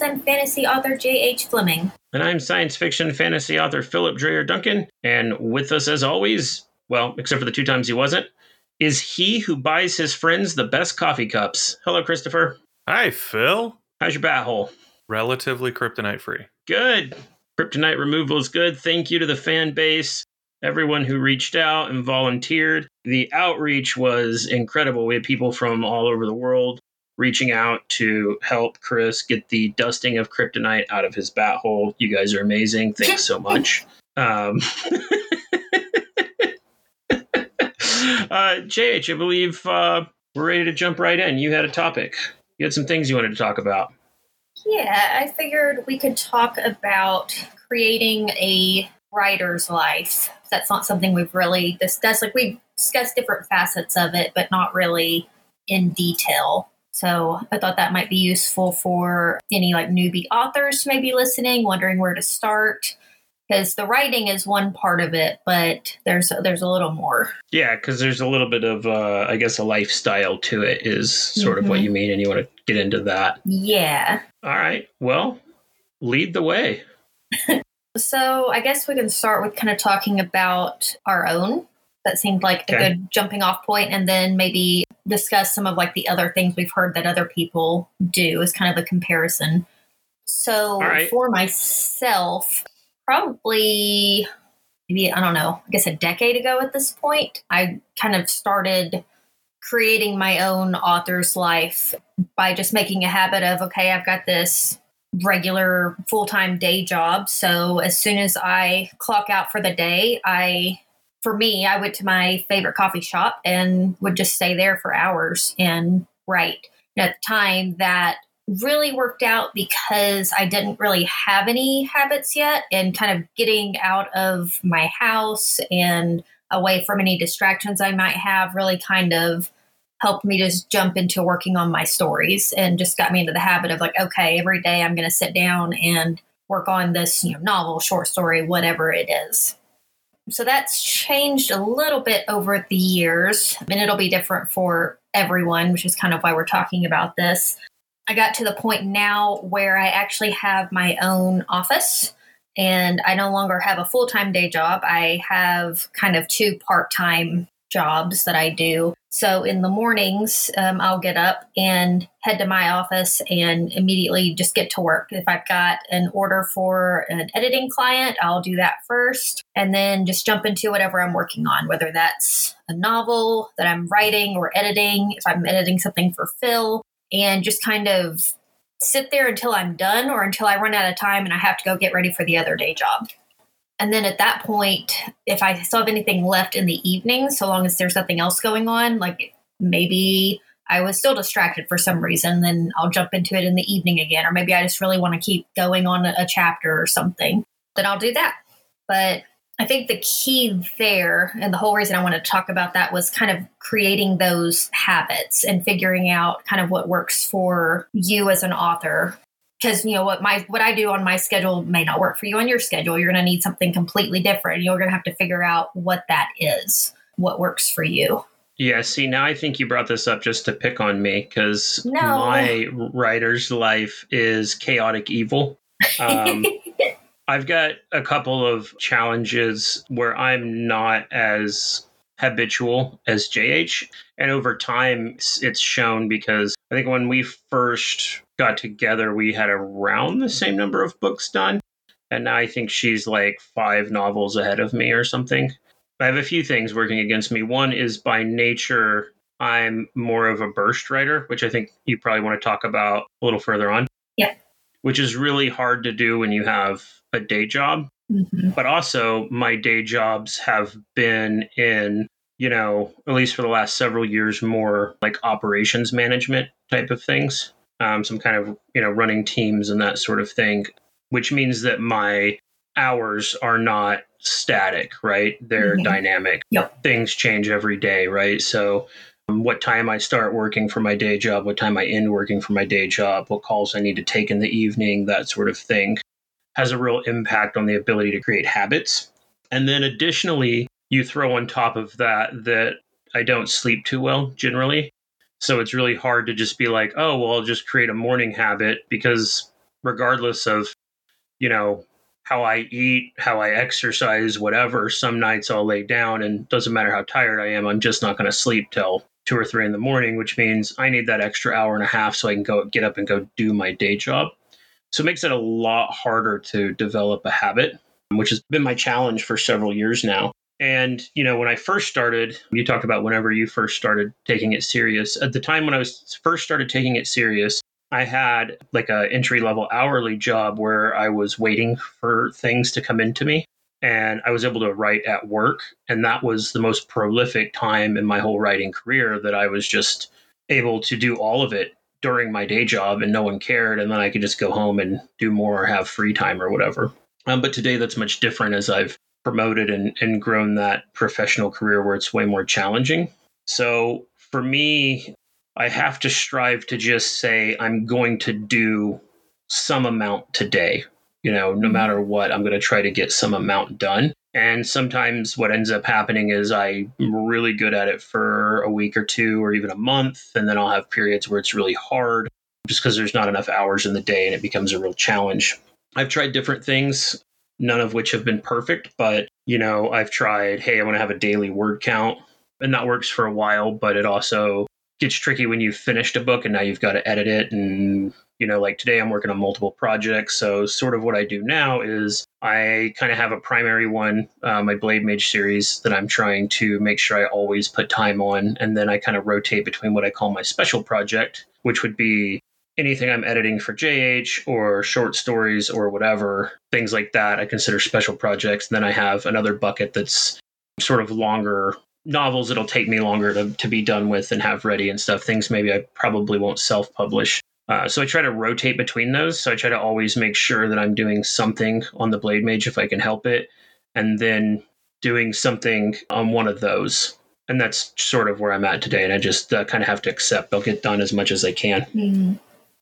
I'm fantasy author J.H. Fleming. And I'm science fiction fantasy author Philip Dreyer Duncan. And with us, as always, well, except for the 2 times he wasn't, is he who buys his friends the best coffee cups. Hello, Christopher. Hi, Phil. How's your bat hole? Relatively kryptonite free. Good. Kryptonite removal is good. Thank you to the fan base, everyone who reached out and volunteered. The outreach was incredible. We had people from all over the world reaching out to help Chris get the dusting of kryptonite out of his bat hole. You guys are amazing. Thanks so much. JH, I believe we're ready to jump right in. You had a topic. You had some things you wanted to talk about. Yeah, I figured we could talk about creating a writer's life. That's not something we've really discussed. Like, we've discussed different facets of it, but not really in detail. So I thought that might be useful for any like newbie authors maybe listening, wondering where to start. Because the writing is one part of it, but there's a little more. Yeah, because there's a little bit of, I guess, a lifestyle to it is sort of what you mean, and you want to get into that. Yeah. All right. Well, lead the way. So I guess we can start with kind of talking about our own. That seemed like a good jumping off point, and then maybe discuss some of like the other things we've heard that other people do as kind of a comparison. So for myself, probably maybe, I don't know, I guess a decade ago at this point, I kind of started creating my own author's life by just making a habit of, okay, I've got this regular full-time day job. So as soon as I clock out for the day, I went to my favorite coffee shop and would just stay there for hours and write. And at the time, that really worked out because I didn't really have any habits yet, and kind of getting out of my house and away from any distractions I might have really kind of helped me just jump into working on my stories, and just got me into the habit of like, okay, every day I'm going to sit down and work on this, novel, short story, whatever it is. So that's changed a little bit over the years, and it'll be different for everyone, which is kind of why we're talking about this. I got to the point now where I actually have my own office, and I no longer have a full-time day job. I have kind of 2 part-time jobs that I do. So in the mornings, I'll get up and head to my office and immediately just get to work. If I've got an order for an editing client, I'll do that first, and then just jump into whatever I'm working on, whether that's a novel that I'm writing or editing, if I'm editing something for Phil, and just kind of sit there until I'm done or until I run out of time and I have to go get ready for the other day job. And then at that point, if I still have anything left in the evening, so long as there's nothing else going on, like maybe I was still distracted for some reason, then I'll jump into it in the evening again. Or maybe I just really want to keep going on a chapter or something, then I'll do that. But I think the key there, and the whole reason I wanted to talk about that, was kind of creating those habits and figuring out kind of what works for you as an author. Because, what I do on my schedule may not work for you on your schedule. You're going to need something completely different. You're going to have to figure out what that is, what works for you. Yeah, see, now I think you brought this up just to pick on me, because my writer's life is chaotic evil. I've got a couple of challenges where I'm not as habitual as JH. And over time, it's shown, because I think when we first got together, we had around the same number of books done. And now I think she's like 5 novels ahead of me or something. I have a few things working against me. One is, by nature, I'm more of a burst writer, which I think you probably want to talk about a little further on. Yeah. Which is really hard to do when you have a day job. Mm-hmm. But also, my day jobs have been in, at least for the last several years, more like operations management type of things. Some kind of, running teams and that sort of thing, which means that my hours are not static, right? They're dynamic. Yep. Things change every day, right? So what time I start working for my day job, what time I end working for my day job, what calls I need to take in the evening, that sort of thing, has a real impact on the ability to create habits. And then additionally, you throw on top of that I don't sleep too well generally. So it's really hard to just be like, oh, well, I'll just create a morning habit, because regardless of, how I eat, how I exercise, whatever, some nights I'll lay down and doesn't matter how tired I am, I'm just not going to sleep till 2 or 3 in the morning, which means I need that extra hour and a half so I can get up and go do my day job. So it makes it a lot harder to develop a habit, which has been my challenge for several years now. And, when I first started, you talked about whenever you first started taking it serious. At the time when I was first started taking it serious, I had like a entry-level hourly job where I was waiting for things to come into me. And I was able to write at work. And that was the most prolific time in my whole writing career, that I was just able to do all of it during my day job and no one cared. And then I could just go home and do more or have free time or whatever. But today that's much different as I've promoted and grown that professional career where it's way more challenging. So for me, I have to strive to just say, I'm going to do some amount today. No matter what, I'm going to try to get some amount done. And sometimes what ends up happening is I'm really good at it for a week or two or even a month. And then I'll have periods where it's really hard just because there's not enough hours in the day and it becomes a real challenge. I've tried different things, none of which have been perfect. But, I've tried, hey, I want to have a daily word count. And that works for a while, but it also gets tricky when you've finished a book and now you've got to edit it. And, like today I'm working on multiple projects. So sort of what I do now is I kind of have a primary one, my Blade Mage series, that I'm trying to make sure I always put time on. And then I kind of rotate between what I call my special project, which would be anything I'm editing for JH or short stories or whatever, things like that, I consider special projects. And then I have another bucket that's sort of longer novels that'll take me longer to be done with and have ready and stuff, things maybe I probably won't self-publish. So I try to rotate between those. So I try to always make sure that I'm doing something on the Blade Mage if I can help it, and then doing something on one of those. And that's sort of where I'm at today. And I just kind of have to accept I'll get done as much as I can. Mm-hmm.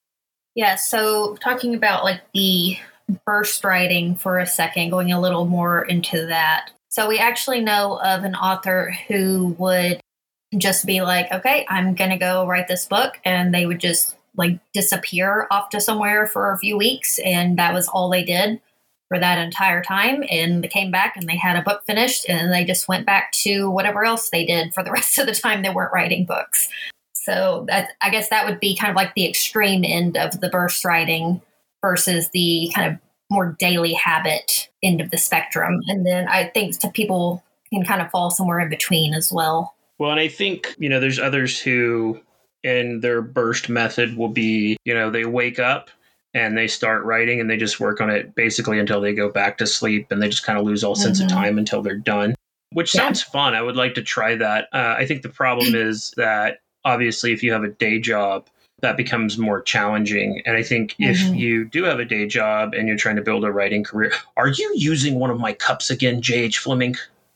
Yeah. So talking about like the burst writing for a second, going a little more into that. So we actually know of an author who would just be like, okay, I'm going to go write this book. And they would just like disappear off to somewhere for a few weeks. And that was all they did for that entire time. And they came back and they had a book finished and they just went back to whatever else they did for the rest of the time they weren't writing books. So I guess that would be kind of like the extreme end of the burst writing versus the kind of more daily habit end of the spectrum. And then I think people can kind of fall somewhere in between as well. Well, and I think, there's others who in their burst method will be, they wake up and they start writing and they just work on it basically until they go back to sleep, and they just kind of lose all sense of time until they're done, which sounds fun. I would like to try that. I think the problem is that obviously if you have a day job, that becomes more challenging. And I think if you do have a day job and you're trying to build a writing career, are you using one of my cups again, J.H. Fleming?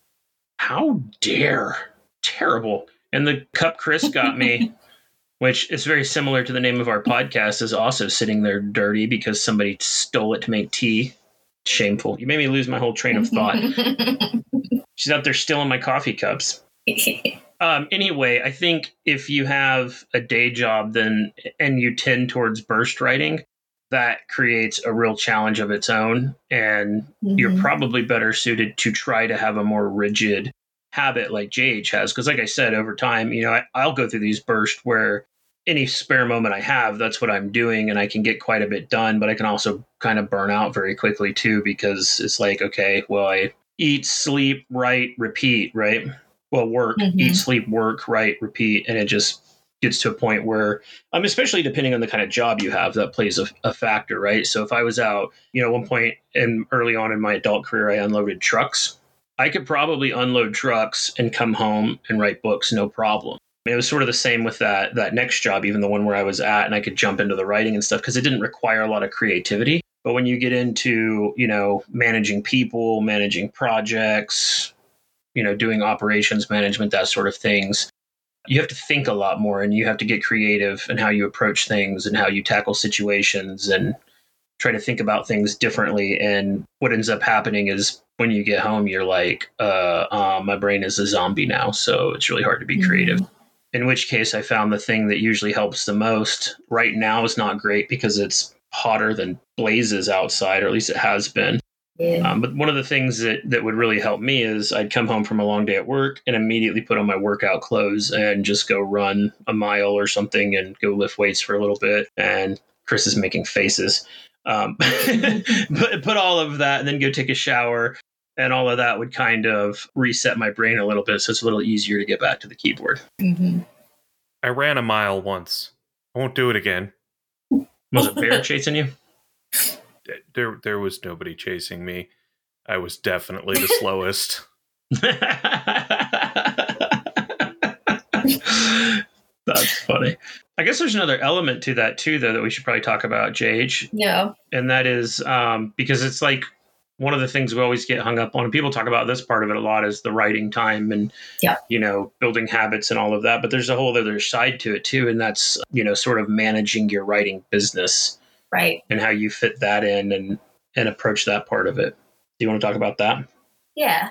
How dare. Terrible. And the cup Chris got me, which is very similar to the name of our podcast, is also sitting there dirty because somebody stole it to make tea. Shameful. You made me lose my whole train of thought. She's out there stealing my coffee cups. Anyway, I think if you have a day job and you tend towards burst writing, that creates a real challenge of its own. And you're probably better suited to try to have a more rigid habit like JH has. Because like I said, over time, I'll go through these bursts where any spare moment I have, that's what I'm doing. And I can get quite a bit done, but I can also kind of burn out very quickly too, because it's like, okay, well, I eat, sleep, write, repeat, right? Well, work, eat, sleep, work, write, repeat. And it just gets to a point where, especially depending on the kind of job you have, that plays a factor, right? So if I was out, at one point early on in my adult career, I unloaded trucks. I could probably unload trucks and come home and write books, no problem. It was sort of the same with that next job, even the one where I was at, and I could jump into the writing and stuff because it didn't require a lot of creativity. But when you get into, managing people, managing projects, doing operations management, that sort of things, you have to think a lot more and you have to get creative in how you approach things and how you tackle situations and try to think about things differently. And what ends up happening is when you get home, you're like, my brain is a zombie now. So it's really hard to be creative. In which case I found the thing that usually helps the most right now is not great because it's hotter than blazes outside, or at least it has been. Yeah. But one of the things that would really help me is I'd come home from a long day at work and immediately put on my workout clothes and just go run a mile or something and go lift weights for a little bit. And Chris is making faces. Put all of that and then go take a shower. And all of that would kind of reset my brain a little bit. So it's a little easier to get back to the keyboard. Mm-hmm. I ran a mile once. I won't do it again. Was a bear chasing you? There was nobody chasing me. I was definitely the slowest. That's funny. I guess there's another element to that too, though, that we should probably talk about, JH. Yeah. And that is because it's like one of the things we always get hung up on, and people talk about this part of it a lot, is the writing time and, building habits and all of that. But there's a whole other side to it too. And that's, sort of managing your writing business. Right. And how you fit that in and approach that part of it. Do you want to talk about that? Yeah.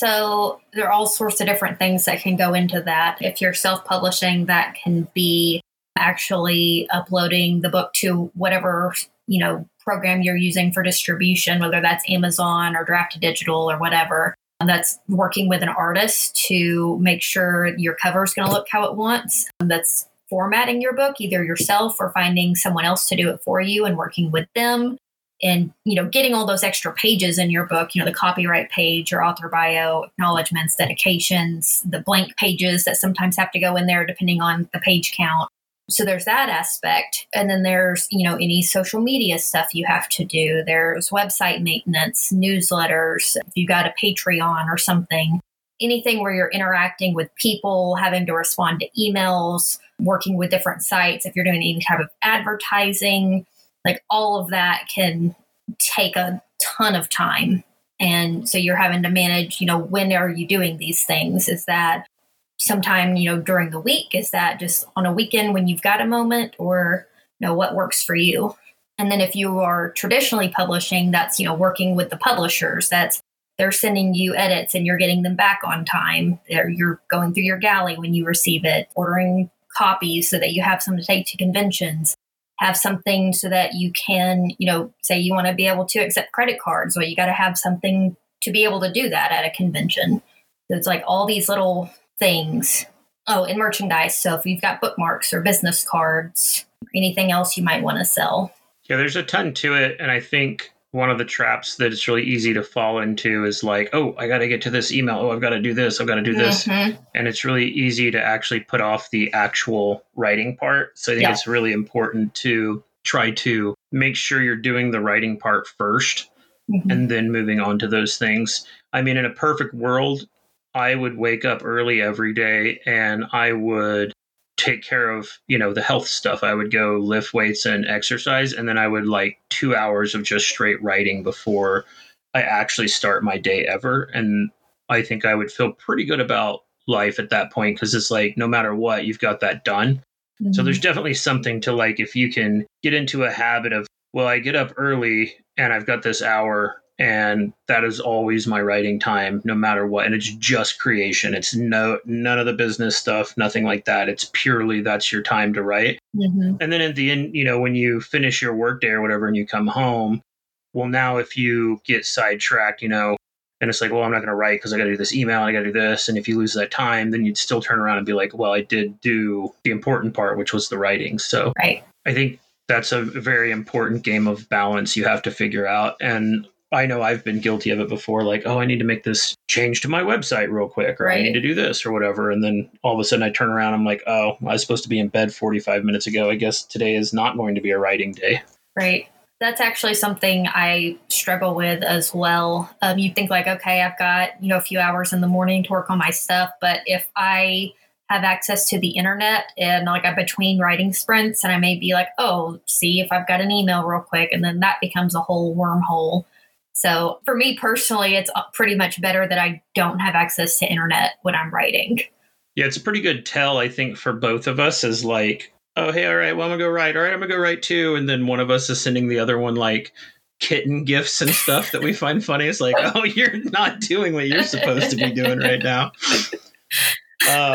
So there are all sorts of different things that can go into that. If you're self-publishing, that can be actually uploading the book to whatever, program you're using for distribution, whether that's Amazon or Draft to Digital or whatever. And that's working with an artist to make sure your cover is going to look how it wants. That's formatting your book, either yourself or finding someone else to do it for you and working with them. And, getting all those extra pages in your book, the copyright page, your author bio, acknowledgments, dedications, the blank pages that sometimes have to go in there depending on the page count. So there's that aspect. And then there's, any social media stuff you have to do. There's website maintenance, newsletters, if you got a Patreon or something, anything where you're interacting with people, having to respond to emails, working with different sites. If you're doing any type of advertising, like all of that can take a ton of time. And so you're having to manage, when are you doing these things? Is that sometime, during the week? Is that just on a weekend when you've got a moment, or, what works for you? And then if you are traditionally publishing, that's, working with the publishers. That's they're sending you edits and you're getting them back on time. You're going through your galley when you receive it, ordering copies so that you have some to take to conventions. Have something so that you can, say you want to be able to accept credit cards, well, you got to have something to be able to do that at a convention. So it's like all these little things. Oh, and merchandise. So if you've got bookmarks or business cards, or anything else you might want to sell. Yeah, there's a ton to it. And I think one of the traps that it's really easy to fall into is like, oh, I got to get to this email. Oh, I've got to do this. I've got to do this. Mm-hmm. And it's really easy to actually put off the actual writing part. So I think it's really important to try to make sure you're doing the writing part first and then moving on to those things. I mean, in a perfect world, I would wake up early every day and I would take care of, the health stuff. I would go lift weights and exercise. And then I would 2 hours of just straight writing before I actually start my day ever. And I think I would feel pretty good about life at that point, because it's like, no matter what, you've got that done. Mm-hmm. So there's definitely something to if you can get into a habit of, well, I get up early and I've got this hour and that is always my writing time, no matter what. And it's just creation. It's none of the business stuff, nothing like that. It's purely that's your time to write. Mm-hmm. And then at the end, when you finish your workday or whatever and you come home, well, now if you get sidetracked, and it's like, well, I'm not going to write because I got to do this email, I got to do this. And if you lose that time, then you'd still turn around and be like, well, I did do the important part, which was the writing. So I think that's a very important game of balance you have to figure out. And I know I've been guilty of it before, like, oh, I need to make this change to my website real quick, or I need to do this or whatever. And then all of a sudden I turn around, I'm like, oh, I was supposed to be in bed 45 minutes ago. I guess today is not going to be a writing day. Right. That's actually something I struggle with as well. You think okay, I've got, a few hours in the morning to work on my stuff. But if I have access to the internet and I'm between writing sprints, and I may be like, oh, see if I've got an email real quick. And then that becomes a whole wormhole. So for me personally, it's pretty much better that I don't have access to internet when I'm writing. Yeah, it's a pretty good tell, I think, for both of us is oh, hey, all right, well, I'm going to go write. All right, I'm going to go write too. And then one of us is sending the other one kitten gifts and stuff that we find funny. It's oh, you're not doing what you're supposed to be doing right now.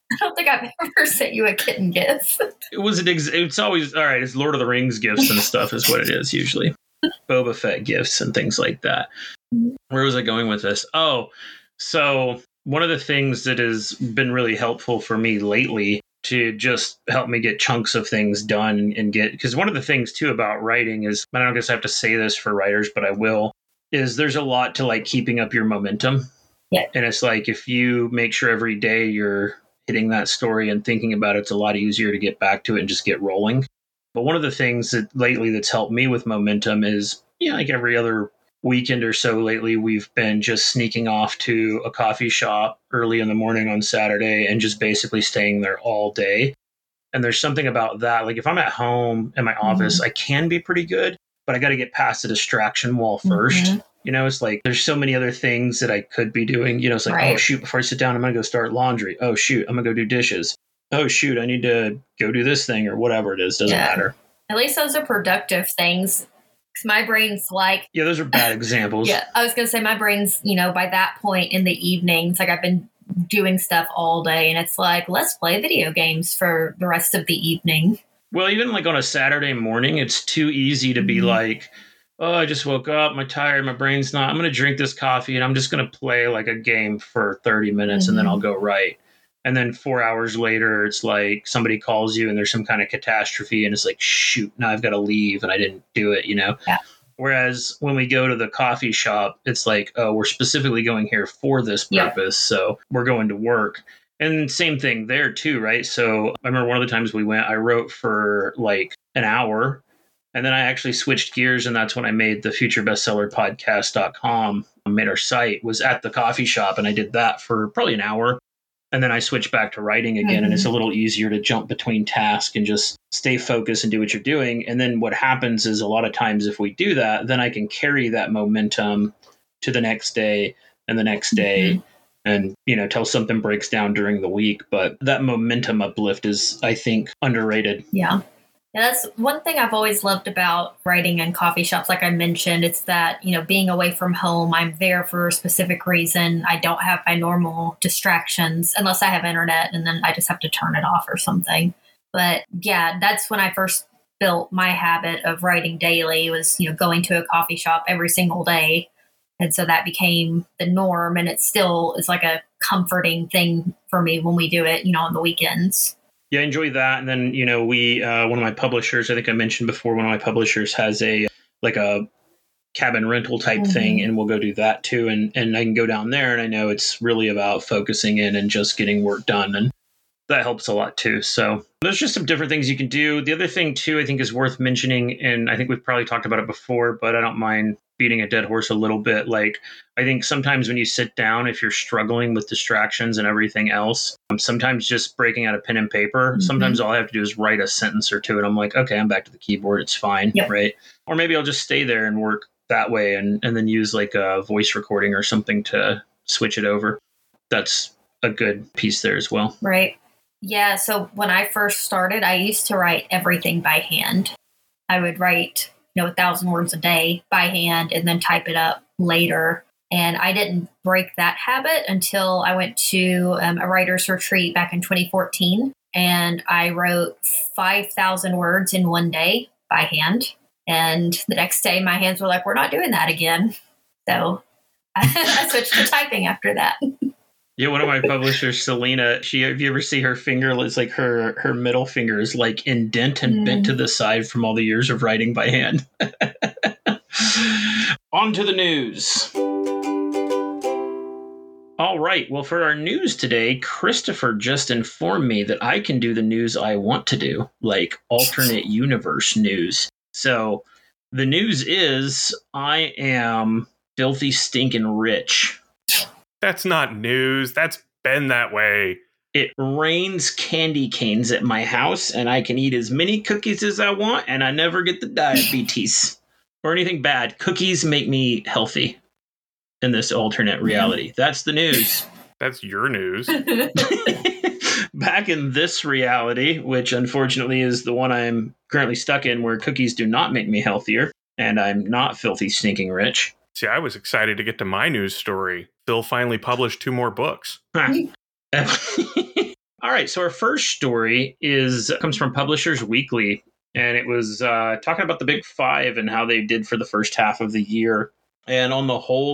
I don't think I've ever sent you a kitten gif. It's always, all right, it's Lord of the Rings gifts and stuff is what it is usually. Boba Fett gifts and things like that. Where was I going with this? Oh, so one of the things that has been really helpful for me lately to just help me get chunks of things done and get, because one of the things too about writing is, I don't guess I have to say this for writers, but I will, is there's a lot to like keeping up your momentum. Yeah. And it's like, if you make sure every day you're hitting that story and thinking about it, it's a lot easier to get back to it and just get rolling. But one of the things that lately that's helped me with momentum is, like every other weekend or so lately, we've been just sneaking off to a coffee shop early in the morning on Saturday and just basically staying there all day. And there's something about that. Like if I'm at home in my office, I can be pretty good, but I got to get past the distraction wall first. It's like there's so many other things that I could be doing. It's like, oh, shoot, before I sit down, I'm going to go start laundry. Oh, shoot, I'm going to go do dishes. Oh, shoot, I need to go do this thing or whatever it is. Doesn't matter. At least those are productive things. Because my brain's like... Yeah, those are bad examples. Yeah, I was going to say my brain's, by that point in the evenings, like I've been doing stuff all day and it's like, let's play video games for the rest of the evening. Well, even like on a Saturday morning, it's too easy to be like... Oh, I just woke up, I'm tired, my brain's not, I'm going to drink this coffee and I'm just going to play like a game for 30 minutes and then I'll go write. And then 4 hours later, it's like somebody calls you and there's some kind of catastrophe and it's like, shoot, now I've got to leave and I didn't do it, Yeah. Whereas when we go to the coffee shop, it's like, oh, we're specifically going here for this purpose. So we're going to work. And same thing there too, right? So I remember one of the times we went, I wrote for like an hour. And then I actually switched gears, and that's when I made the futurebestsellerpodcast.com, made our site, was at the coffee shop, and I did that for probably an hour. And then I switched back to writing again, and it's a little easier to jump between tasks and just stay focused and do what you're doing. And then what happens is a lot of times if we do that, then I can carry that momentum to the next day and the next day and, till something breaks down during the week. But that momentum uplift is, I think, underrated. Yeah. Yeah, that's one thing I've always loved about writing in coffee shops. Like I mentioned, it's that, being away from home, I'm there for a specific reason. I don't have my normal distractions unless I have internet and then I just have to turn it off or something. But yeah, that's when I first built my habit of writing daily was, going to a coffee shop every single day. And so that became the norm. And it still is like a comforting thing for me when we do it, on the weekends. Yeah, I enjoy that. And then, we, one of my publishers, I think I mentioned before, one of my publishers has a cabin rental type thing, and we'll go do that too. And I can go down there and I know it's really about focusing in and just getting work done. And that helps a lot too. So there's just some different things you can do. The other thing too, I think is worth mentioning, and I think we've probably talked about it before, but I don't mind beating a dead horse a little bit. Like, I think sometimes when you sit down, if you're struggling with distractions and everything else, sometimes just breaking out a pen and paper, sometimes all I have to do is write a sentence or two. And I'm like, okay, I'm back to the keyboard. It's fine. Right. Or maybe I'll just stay there and work that way and then use like a voice recording or something to switch it over. That's a good piece there as well. Right. Yeah. So when I first started, I used to write everything by hand. I would write 1,000 words a day by hand and then type it up later. And I didn't break that habit until I went to a writer's retreat back in 2014. And I wrote 5,000 words in one day by hand. And the next day, my hands were like, we're not doing that again. So I switched to typing after that. Yeah, one of my publishers, Selena, if you ever see her finger, it's like her middle finger is like indent and bent to the side from all the years of writing by hand. On to the news. All right. Well, for our news today, Christopher just informed me that I can do the news I want to do, like alternate universe news. So the news is I am filthy stinking rich. That's not news. That's been that way. It rains candy canes at my house, and I can eat as many cookies as I want, and I never get the diabetes or anything bad. Cookies make me healthy in this alternate reality. That's the news. That's your news. Back in this reality, which unfortunately is the one I'm currently stuck in, where cookies do not make me healthier, and I'm not filthy stinking rich. See, I was excited to get to my news story. Phil finally published 2 more books. All right, so our first story comes from Publishers Weekly, and it was talking about the Big Five and how they did for the first half of the year. And on the whole,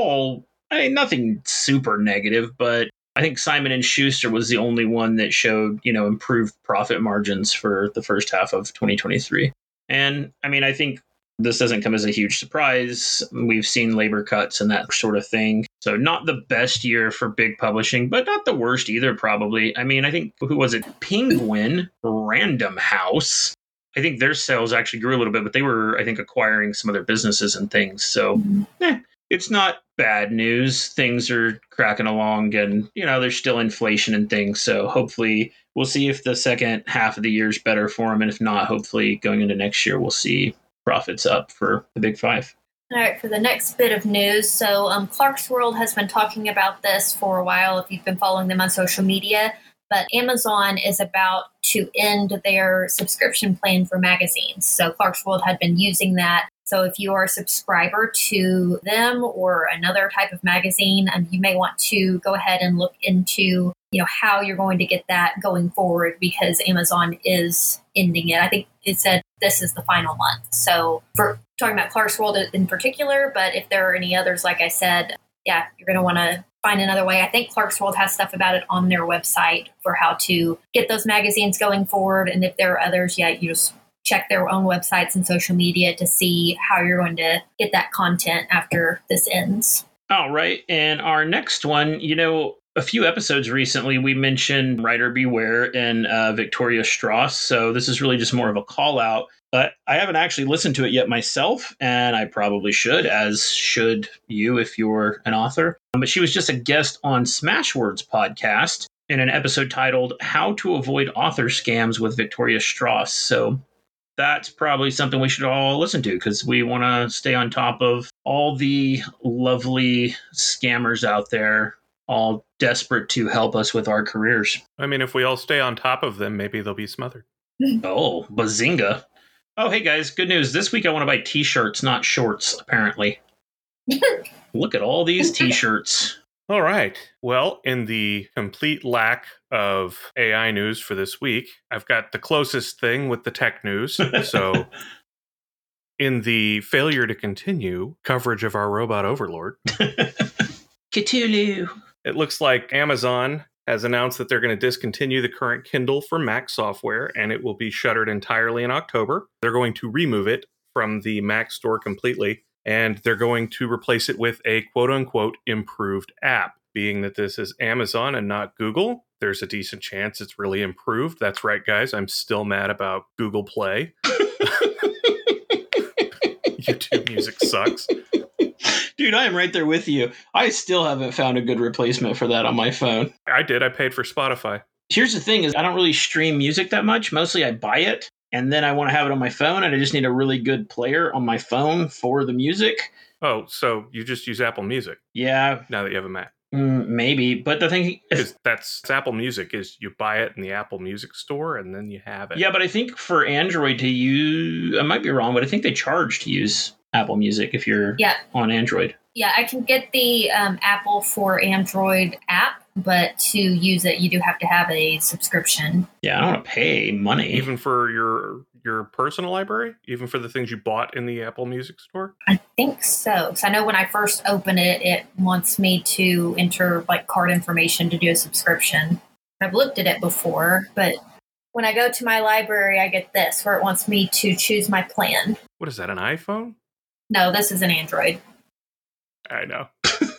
nothing super negative, but I think Simon & Schuster was the only one that showed, improved profit margins for the first half of 2023. And I mean, I think this doesn't come as a huge surprise. We've seen labor cuts and that sort of thing. So not the best year for big publishing, but not the worst either, probably. I mean, I think, who was it? Penguin Random House. I think their sales actually grew a little bit, but they were, I think, acquiring some other businesses and things. So it's not bad news. Things are cracking along and, there's still inflation and things. So hopefully we'll see if the second half of the year is better for them. And if not, hopefully going into next year, we'll see profits up for the Big Five. All right, for the next bit of news. So Clarkesworld has been talking about this for a while if you've been following them on social media. But Amazon is about to end their subscription plan for magazines. So Clarkesworld had been using that. So if you are a subscriber to them or another type of magazine, you may want to go ahead and look into, how you're going to get that going forward, because Amazon is ending it. I think it said this is the final month. So for talking about Clarkesworld in particular, but if there are any others, like I said, you're going to want to find another way. I think Clarkesworld has stuff about it on their website for how to get those magazines going forward. And if there are others, you just check their own websites and social media to see how you're going to get that content after this ends. All right. And our next one, a few episodes recently, we mentioned Writer Beware and Victoria Strauss. So this is really just more of a call out. But I haven't actually listened to it yet myself, and I probably should, as should you if you're an author. But she was just a guest on Smashwords podcast in an episode titled How to Avoid Author Scams with Victoria Strauss. So that's probably something we should all listen to, because we want to stay on top of all the lovely scammers out there, all desperate to help us with our careers. I mean, if we all stay on top of them, maybe they'll be smothered. Oh, bazinga. Oh, hey guys, good news. This week I want to buy t-shirts, not shorts, apparently. Look at all these t-shirts. All right. Well, in the complete lack of AI news for this week, I've got the closest thing with the tech news. So in the failure to continue coverage of our robot overlord, Cthulhu. It looks like Amazon has announced that they're going to discontinue the current Kindle for Mac software, and it will be shuttered entirely in October. They're going to remove it from the Mac store completely, and they're going to replace it with a quote-unquote improved app. Being that this is Amazon and not Google, there's a decent chance it's really improved. That's right, guys. I'm still mad about Google Play. YouTube Music sucks. Dude, I am right there with you. I still haven't found a good replacement for that on my phone. I did. I paid for Spotify. Here's the thing is I don't really stream music that much. Mostly I buy it, and then I want to have it on my phone, and I just need a really good player on my phone for the music. Oh, so you just use Apple Music? Yeah. Now that you have a Mac? Maybe. But the thing is... That's Apple Music, is you buy it in the Apple Music store, and then you have it. Yeah, but I think for Android to use... I might be wrong, but I think they charge to use Apple Music if you're on Android. Yeah, I can get the Apple for Android app, but to use it, you do have to have a subscription. Yeah, I don't want to pay money. Even for your personal library? Even for the things you bought in the Apple Music store? I think so. So I know when I first open it, it wants me to enter card information to do a subscription. I've looked at it before, but when I go to my library, I get this, where it wants me to choose my plan. What is that, an iPhone? No, this is an Android. I know.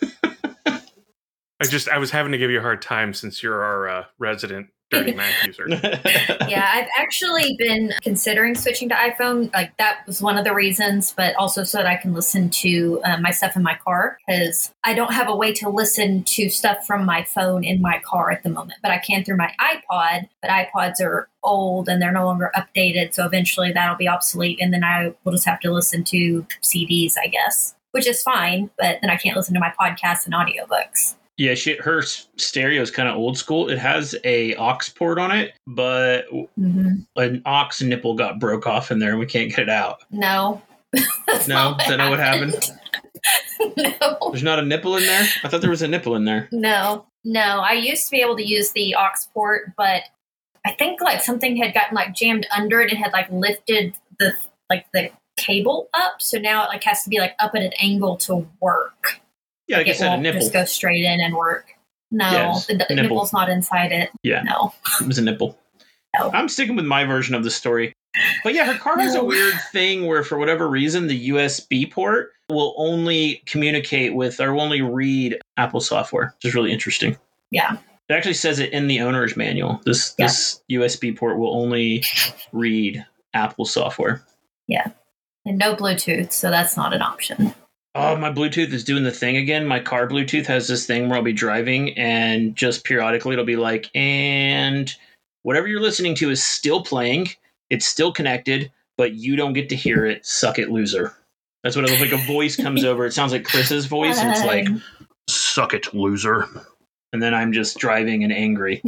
I was having to give you a hard time since you're our resident Dirty Mac user. Yeah, I've actually been considering switching to iPhone. That was one of the reasons, but also so that I can listen to my stuff in my car, because I don't have a way to listen to stuff from my phone in my car at the moment, but I can through my iPod. But iPods are old and they're no longer updated, so eventually that'll be obsolete, and then I will just have to listen to CDs, I guess, which is fine, but then I can't listen to my podcasts and audiobooks. Yeah, her stereo is kind of old school. It has a aux port on it, but an aux nipple got broke off in there and we can't get it out. No. No? Is that not what happened? No. There's not a nipple in there? I thought there was a nipple in there. No. I used to be able to use the aux port, but I think like something had gotten like jammed under it and had like lifted the cable up. So now it like has to be like up at an angle to work. Yeah, like I said, a nipple. Just go straight in and work. No, yes, the nipple's not inside it. Yeah. No. It was a nipple. No. I'm sticking with my version of the story. But yeah, her car has a weird thing where for whatever reason, the USB port will only communicate with or will only read Apple software, which is really interesting. Yeah. It actually says it in the owner's manual. This USB port will only read Apple software. Yeah. And no Bluetooth, so that's not an option. Oh, my Bluetooth is doing the thing again. My car Bluetooth has this thing where I'll be driving and just periodically it'll be like, and whatever you're listening to is still playing. It's still connected, but you don't get to hear it. Suck it, loser. That's what it looks like. A voice comes over. It sounds like Chris's voice. And it's like, suck it, loser. And then I'm just driving and angry.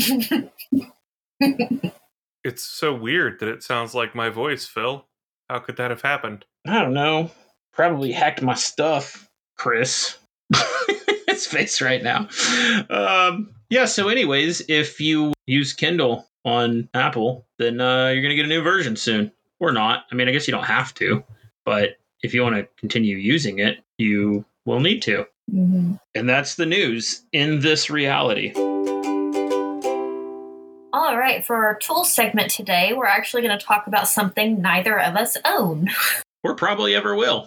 It's so weird that it sounds like my voice, Phil. How could that have happened? I don't know. Probably hacked my stuff, Chris. His face right now. Yeah, so anyways, if you use Kindle on Apple, then you're going to get a new version soon. Or not. I mean, I guess you don't have to. But if you want to continue using it, you will need to. Mm-hmm. And that's the news in this reality. All right, for our tool segment today, we're actually going to talk about something neither of us own. Or probably ever will.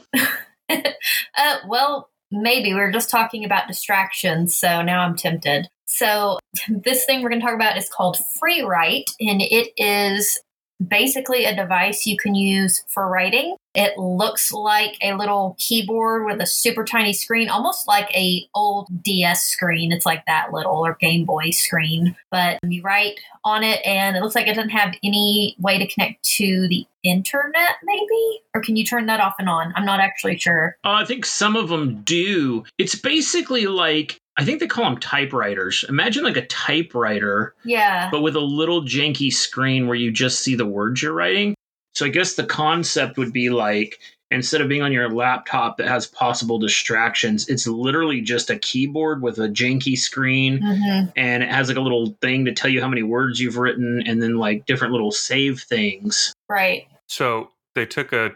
Well, maybe. We were just talking about distractions, so now I'm tempted. So this thing we're going to talk about is called FreeWrite, and it is basically a device you can use for writing. It looks like a little keyboard with a super tiny screen, almost like a old DS screen. It's like that little, or Game Boy screen. But you write on it, and it looks like it doesn't have any way to connect to the internet, maybe? Or can you turn that off and on? I'm not actually sure. I think some of them do. It's basically like, I think they call them typewriters. Imagine like a typewriter, but with a little janky screen where you just see the words you're writing. So I guess the concept would be like, instead of being on your laptop that has possible distractions, it's literally just a keyboard with a janky screen, and it has like a little thing to tell you how many words you've written, and then like different little save things. Right. So they took a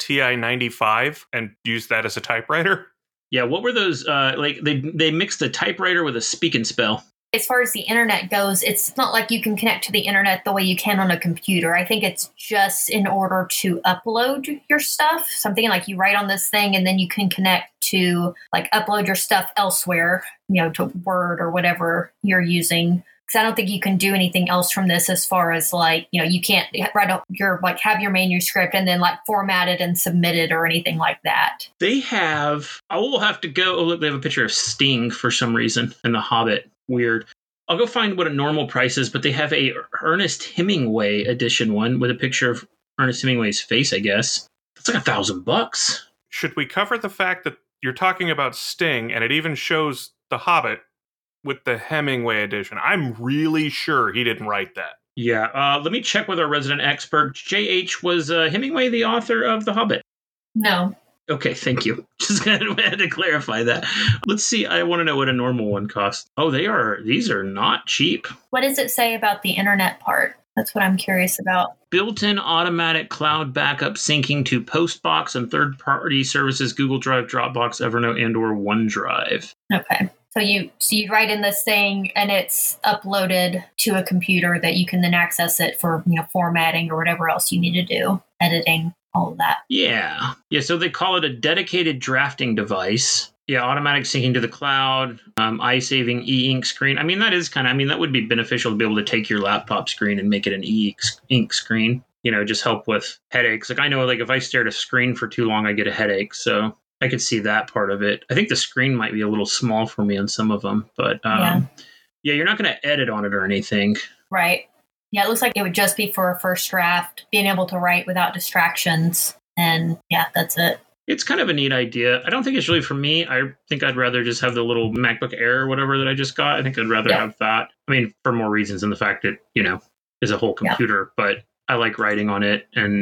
TI-95 and used that as a typewriter? Yeah, what were those? Like they mixed a typewriter with a speak and spell. As far as the internet goes, it's not like you can connect to the internet the way you can on a computer. I think it's just in order to upload your stuff. Something like you write on this thing and then you can connect to like upload your stuff elsewhere, to Word or whatever you're using. Because I don't think you can do anything else from this as far as like, you can't write up have your manuscript and then like format it and submit it or anything like that. They have, I will have to go, look, they have a picture of Sting for some reason in The Hobbit. Weird. I'll go find what a normal price is, but they have a Ernest Hemingway edition one with a picture of Ernest Hemingway's face, I guess. That's like $1,000. Should we cover the fact that you're talking about Sting and it even shows The Hobbit with the Hemingway edition? I'm really sure he didn't write that. Yeah, let me check with our resident expert. JH, was Hemingway the author of The Hobbit? No. Okay, thank you. Just had to clarify that. Let's see. I want to know what a normal one costs. Oh, these are not cheap. What does it say about the internet part? That's what I'm curious about. Built-in automatic cloud backup syncing to Postbox and third-party services, Google Drive, Dropbox, Evernote, and/or OneDrive. Okay. So you write in this thing and it's uploaded to a computer that you can then access it for, formatting or whatever else you need to do, editing, all of that. Yeah. So they call it a dedicated drafting device. Yeah, automatic syncing to the cloud, eye-saving e-ink screen. I mean, that would be beneficial to be able to take your laptop screen and make it an e-ink screen. Just help with headaches. Like I know, like if I stare at a screen for too long, I get a headache. So I could see that part of it. I think the screen might be a little small for me on some of them, but yeah, you're not going to edit on it or anything. Right. Yeah, it looks like it would just be for a first draft, being able to write without distractions. And yeah, that's it. It's kind of a neat idea. I don't think it's really for me. I think I'd rather just have the little MacBook Air or whatever that I just got. I think I'd rather have that. I mean, for more reasons than the fact that, is a whole computer, but I like writing on it. And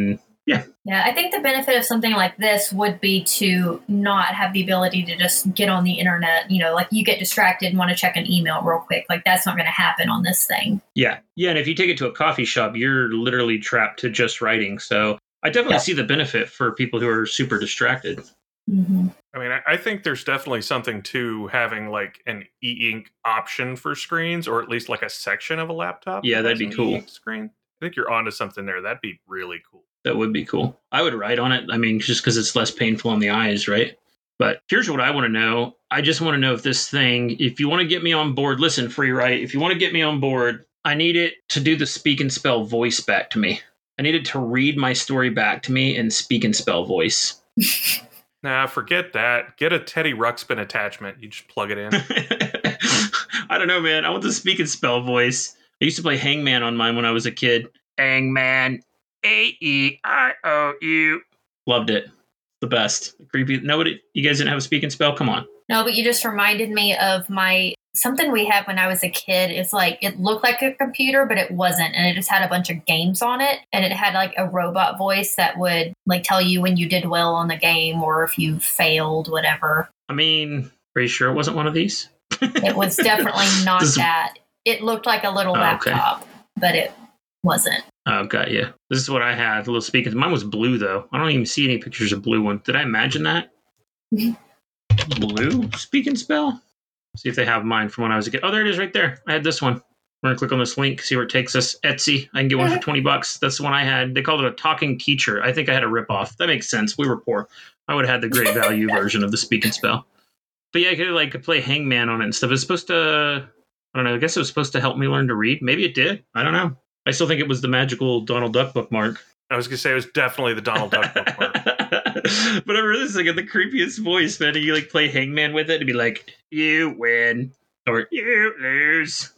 Yeah. Yeah, I think the benefit of something like this would be to not have the ability to just get on the internet, like you get distracted and want to check an email real quick. Like that's not going to happen on this thing. Yeah. Yeah. And if you take it to a coffee shop, you're literally trapped to just writing. So I definitely see the benefit for people who are super distracted. Mm-hmm. I mean, I think there's definitely something to having like an e-ink option for screens, or at least like a section of a laptop. Yeah, that'd be cool. E-ink screen. I think you're onto something there. That'd be really cool. That would be cool. I would write on it. I mean, just because it's less painful on the eyes, right? But here's what I want to know. I just want to know if this thing, if you want to get me on board, listen, Freewrite, if you want to get me on board, I need it to do the speak and spell voice back to me. I need it to read my story back to me and speak and spell voice. Nah, forget that. Get a Teddy Ruxpin attachment. You just plug it in. I don't know, man. I want the speak and spell voice. I used to play Hangman on mine when I was a kid. Hangman. AEIOU. Loved it. The best. Creepy. Nobody. You guys didn't have a speak and spell? Come on. No, but you just reminded me of something we had when I was a kid. It's like it looked like a computer, but it wasn't, and it just had a bunch of games on it, and it had like a robot voice that would like tell you when you did well on the game or if you failed, whatever. I mean, are you sure it wasn't one of these? It was definitely not that. It looked like a little laptop, but it wasn't. Oh, got you. This is what I had. The little speakers. Mine was blue, though. I don't even see any pictures of blue one. Did I imagine that? Blue speak and spell? See if they have mine from when I was a kid. Oh, there it is right there. I had this one. We're going to click on this link, see where it takes us. Etsy. I can get one for $20. That's the one I had. They called it a talking teacher. I think I had a ripoff. That makes sense. We were poor. I would have had the great value version of the speak and spell. But yeah, I could play Hangman on it and stuff. It's supposed to, I don't know, I guess it was supposed to help me learn to read. Maybe it did. I don't know. I still think it was the magical Donald Duck bookmark. I was going to say it was definitely the Donald Duck bookmark. But I remember this like in the creepiest voice, man. You like play Hangman with it and be like, you win or you lose.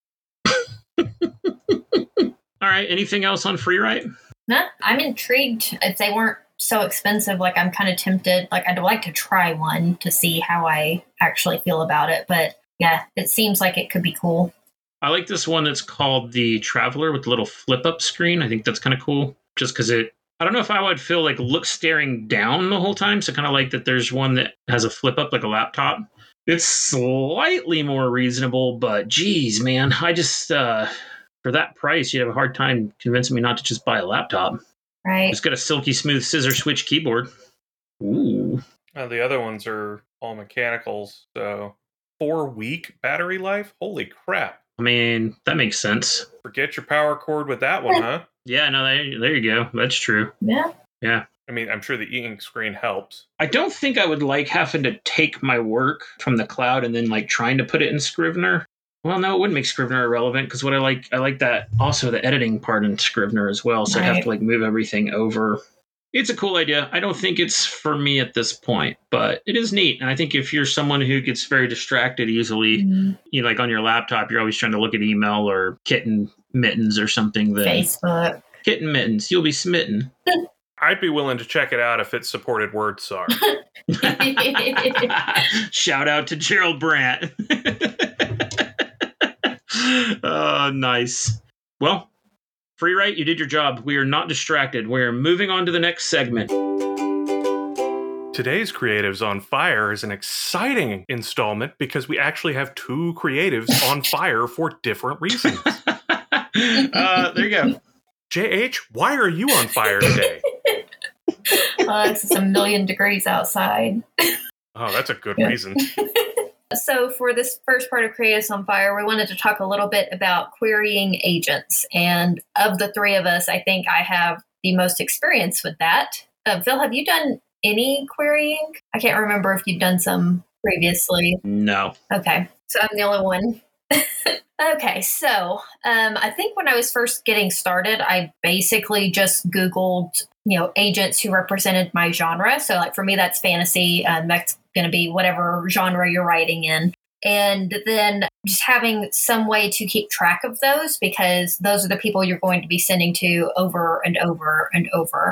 All right. Anything else on Freewrite? No, I'm intrigued. If they weren't so expensive, like I'm kind of tempted. Like I'd like to try one to see how I actually feel about it. But yeah, it seems like it could be cool. I like this one that's called the Traveler with the little flip-up screen. I think that's kind of cool. Just because I don't know if I would feel like staring down the whole time. So kind of like that there's one that has a flip-up like a laptop. It's slightly more reasonable, but geez, man, I just, for that price, you'd have a hard time convincing me not to just buy a laptop. Right. It's got a silky smooth scissor switch keyboard. Ooh. The other ones are all mechanicals, so 4-week battery life? Holy crap. I mean, that makes sense. Forget your power cord with that one, huh? Yeah, no, there you go. That's true. Yeah. Yeah. I mean, I'm sure the e-ink screen helps. I don't think I would like having to take my work from the cloud and then like trying to put it in Scrivener. Well, no, it wouldn't make Scrivener irrelevant because I like that also the editing part in Scrivener as well. So I'd have to like move everything over. It's a cool idea. I don't think it's for me at this point, but it is neat. And I think if you're someone who gets very distracted easily, like on your laptop, you're always trying to look at email or kitten mittens or something. Facebook. Kitten mittens. You'll be smitten. I'd be willing to check it out if it supported WordSAR. Shout out to Gerald Brandt. Oh, nice. Well, Freewrite, you did your job. We are not distracted. We are moving on to the next segment. Today's Creatives on Fire is an exciting installment because we actually have 2 creatives on fire for different reasons. There you go. JH, why are you on fire today? It's a million degrees outside. Oh, that's a good reason. So for this first part of Creatives on Fire, we wanted to talk a little bit about querying agents. And of the 3 of us, I think I have the most experience with that. Phil, have you done any querying? I can't remember if you've done some previously. No. Okay. So I'm the only one. Okay. So I think when I was first getting started, I basically just Googled, agents who represented my genre. So like for me, that's fantasy. That's going to be whatever genre you're writing in. And then just having some way to keep track of those, because those are the people you're going to be sending to over and over and over.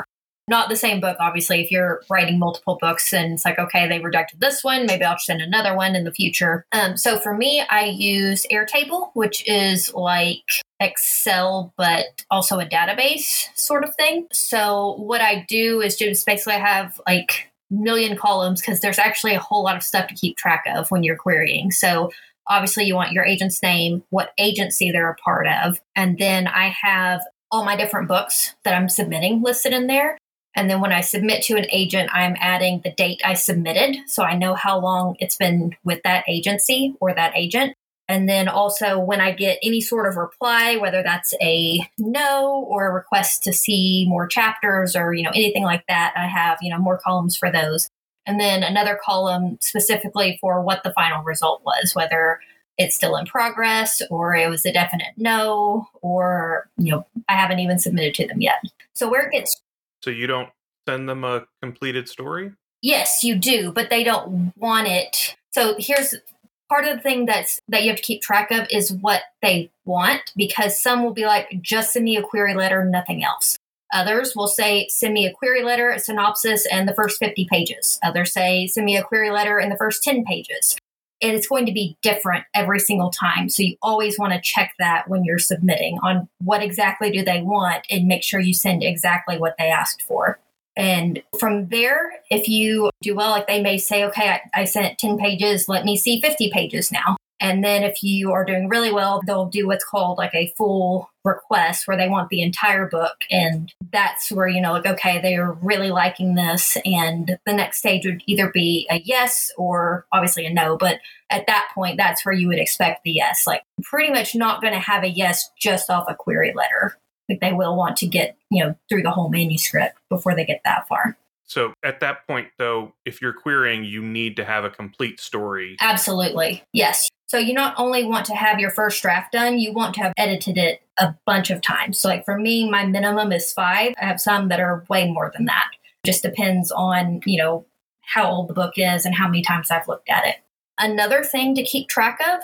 Not the same book, obviously. If you're writing multiple books and it's like, okay, they rejected this one, maybe I'll send another one in the future. So for me, I use Airtable, which is like Excel, but also a database sort of thing. So what I do is just basically have like million columns because there's actually a whole lot of stuff to keep track of when you're querying. So obviously you want your agent's name, what agency they're a part of, and then I have all my different books that I'm submitting listed in there. And then when I submit to an agent, I'm adding the date I submitted. So I know how long it's been with that agency or that agent. And then also when I get any sort of reply, whether that's a no or a request to see more chapters or, anything like that, I have, more columns for those. And then another column specifically for what the final result was, whether it's still in progress or it was a definite no, or, I haven't even submitted to them yet. So where it gets... So you don't send them a completed story? Yes, you do, but they don't want it. So here's part of the thing that you have to keep track of is what they want, because some will be like, just send me a query letter, nothing else. Others will say, send me a query letter, a synopsis, and the first 50 pages. Others say, send me a query letter in the first 10 pages. And it's going to be different every single time. So you always want to check that when you're submitting on what exactly do they want and make sure you send exactly what they asked for. And from there, if you do well, like they may say, okay, I sent 10 pages, let me see 50 pages now. And then if you are doing really well, they'll do what's called like a full request where they want the entire book. And that's where, like, okay, they're really liking this. And the next stage would either be a yes or obviously a no. But at that point, that's where you would expect the yes. Like pretty much not going to have a yes just off a query letter. Like they will want to get, through the whole manuscript before they get that far. So at that point, though, if you're querying, you need to have a complete story. Absolutely. Yes. So you not only want to have your first draft done, you want to have edited it a bunch of times. So like for me, my minimum is 5. I have some that are way more than that. Just depends on, how old the book is and how many times I've looked at it. Another thing to keep track of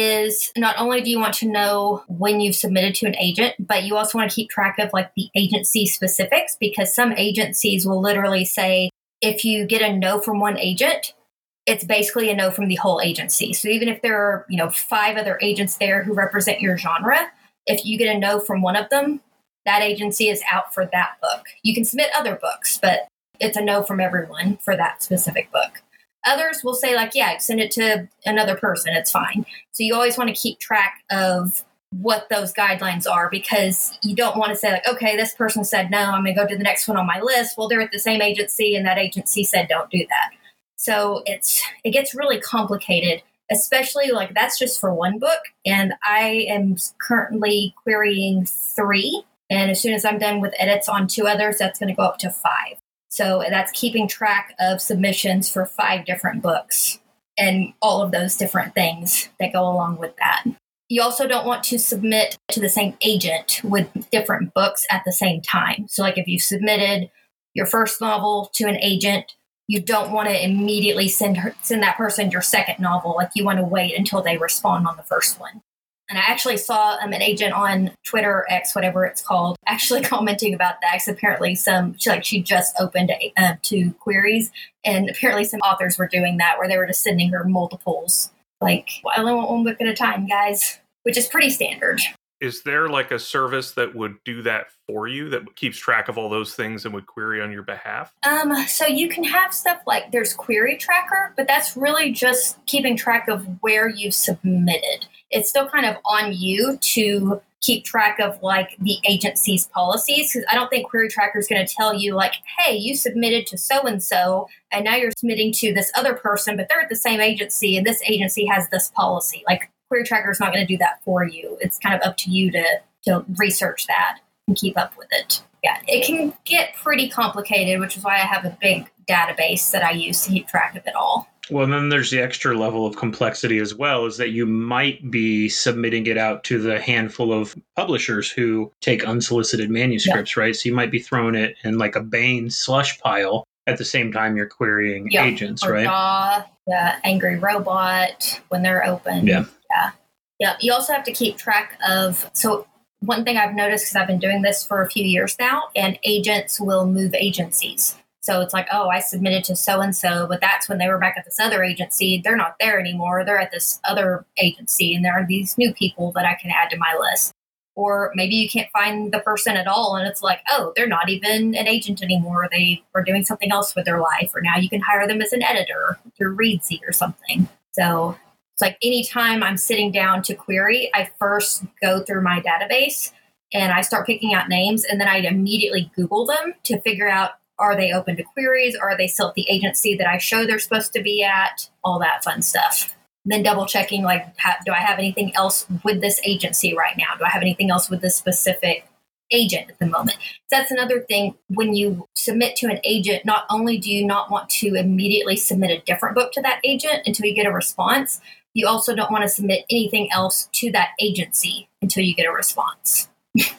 is not only do you want to know when you've submitted to an agent, but you also want to keep track of like the agency specifics, because some agencies will literally say, if you get a no from one agent, it's basically a no from the whole agency. So even if there are, 5 other agents there who represent your genre, if you get a no from one of them, that agency is out for that book. You can submit other books, but it's a no from everyone for that specific book. Others will say like, yeah, send it to another person. It's fine. So you always want to keep track of what those guidelines are, because you don't want to say like, okay, this person said no, I'm going to go to the next one on my list. Well, they're at the same agency and that agency said don't do that. So it gets really complicated, especially like that's just for one book. And I am currently querying 3. And as soon as I'm done with edits on 2 others, that's going to go up to 5. So that's keeping track of submissions for 5 different books and all of those different things that go along with that. You also don't want to submit to the same agent with different books at the same time. So like if you submitted your first novel to an agent, you don't want to immediately send that person your second novel. Like you want to wait until they respond on the first one. And I actually saw an agent on Twitter or X, whatever it's called, actually commenting about that. Because apparently she just opened 2 queries. And apparently some authors were doing that where they were just sending her multiples. Like, well, I only want one book at a time, guys, which is pretty standard. Is there like a service that would do that for you, that keeps track of all those things and would query on your behalf? So you can have stuff like there's Query Tracker, but that's really just keeping track of where you've submitted. It's still kind of on you to keep track of like the agency's policies, because I don't think Query Tracker is going to tell you like, hey, you submitted to so-and-so and now you're submitting to this other person, but they're at the same agency and this agency has this policy. Like Query Tracker is not going to do that for you. It's kind of up to you to research that and keep up with it. Yeah, it can get pretty complicated, which is why I have a big database that I use to keep track of it all. Well, then there's the extra level of complexity as well, is that you might be submitting it out to the handful of publishers who take unsolicited manuscripts, right? So you might be throwing it in like a Bain slush pile at the same time you're querying agents, or right? The Angry Robot when they're open. Yeah. You also have to keep track of, so one thing I've noticed, because I've been doing this for a few years now, and agents will move agencies. So it's like, oh, I submitted to so-and-so, but that's when they were back at this other agency. They're not there anymore. They're at this other agency, and there are these new people that I can add to my list. Or maybe you can't find the person at all, and it's like, oh, they're not even an agent anymore. They are doing something else with their life, or now you can hire them as an editor through Readseed or something. So it's like anytime I'm sitting down to query, I first go through my database, and I start picking out names, and then I immediately Google them to figure out, are they open to queries? Or are they still at the agency that I show they're supposed to be at? All that fun stuff. Then double checking, like, do I have anything else with this agency right now? Do I have anything else with this specific agent at the moment? That's another thing. When you submit to an agent, not only do you not want to immediately submit a different book to that agent until you get a response, you also don't want to submit anything else to that agency until you get a response.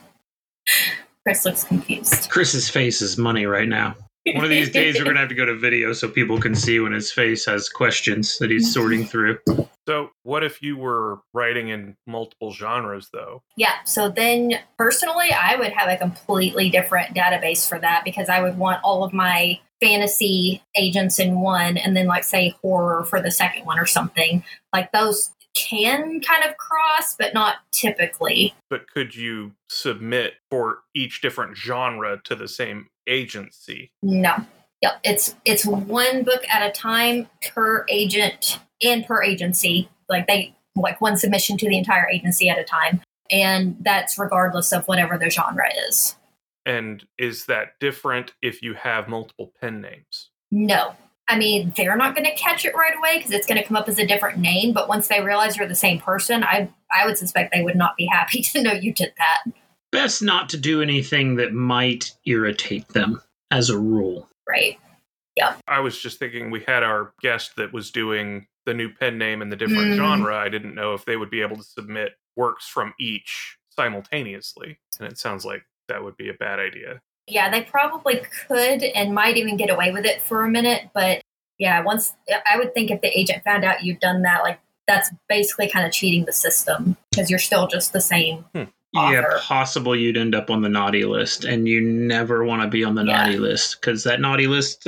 Chris looks confused. Chris's face is money right now. One of these days, we're going to have to go to video so people can see when his face has questions that he's sorting through. So what if you were writing in multiple genres, though? Yeah. So then personally, I would have a completely different database for that, because I would want all of my fantasy agents in one, and then, like, say horror for the second one or something. Like, those can kind of cross, but not typically. But could you submit for each different genre to the same agency? No. Yep. It's one book at a time per agent and per agency. Like one submission to the entire agency at a time. And that's regardless of whatever the genre is. And is that different if you have multiple pen names? No. I mean, they're not going to catch it right away because it's going to come up as a different name. But once they realize you're the same person, I would suspect they would not be happy to know you did that. Best not to do anything that might irritate them, as a rule. Right. Yeah. I was just thinking, we had our guest that was doing the new pen name and the different genre. I didn't know if they would be able to submit works from each simultaneously. And it sounds like that would be a bad idea. Yeah, they probably could and might even get away with it for a minute. But yeah, I would think if the agent found out you'd done that, like, that's basically kind of cheating the system because you're still just the same author. Yeah, possible you'd end up on the naughty list, and you never want to be on the naughty list because that naughty list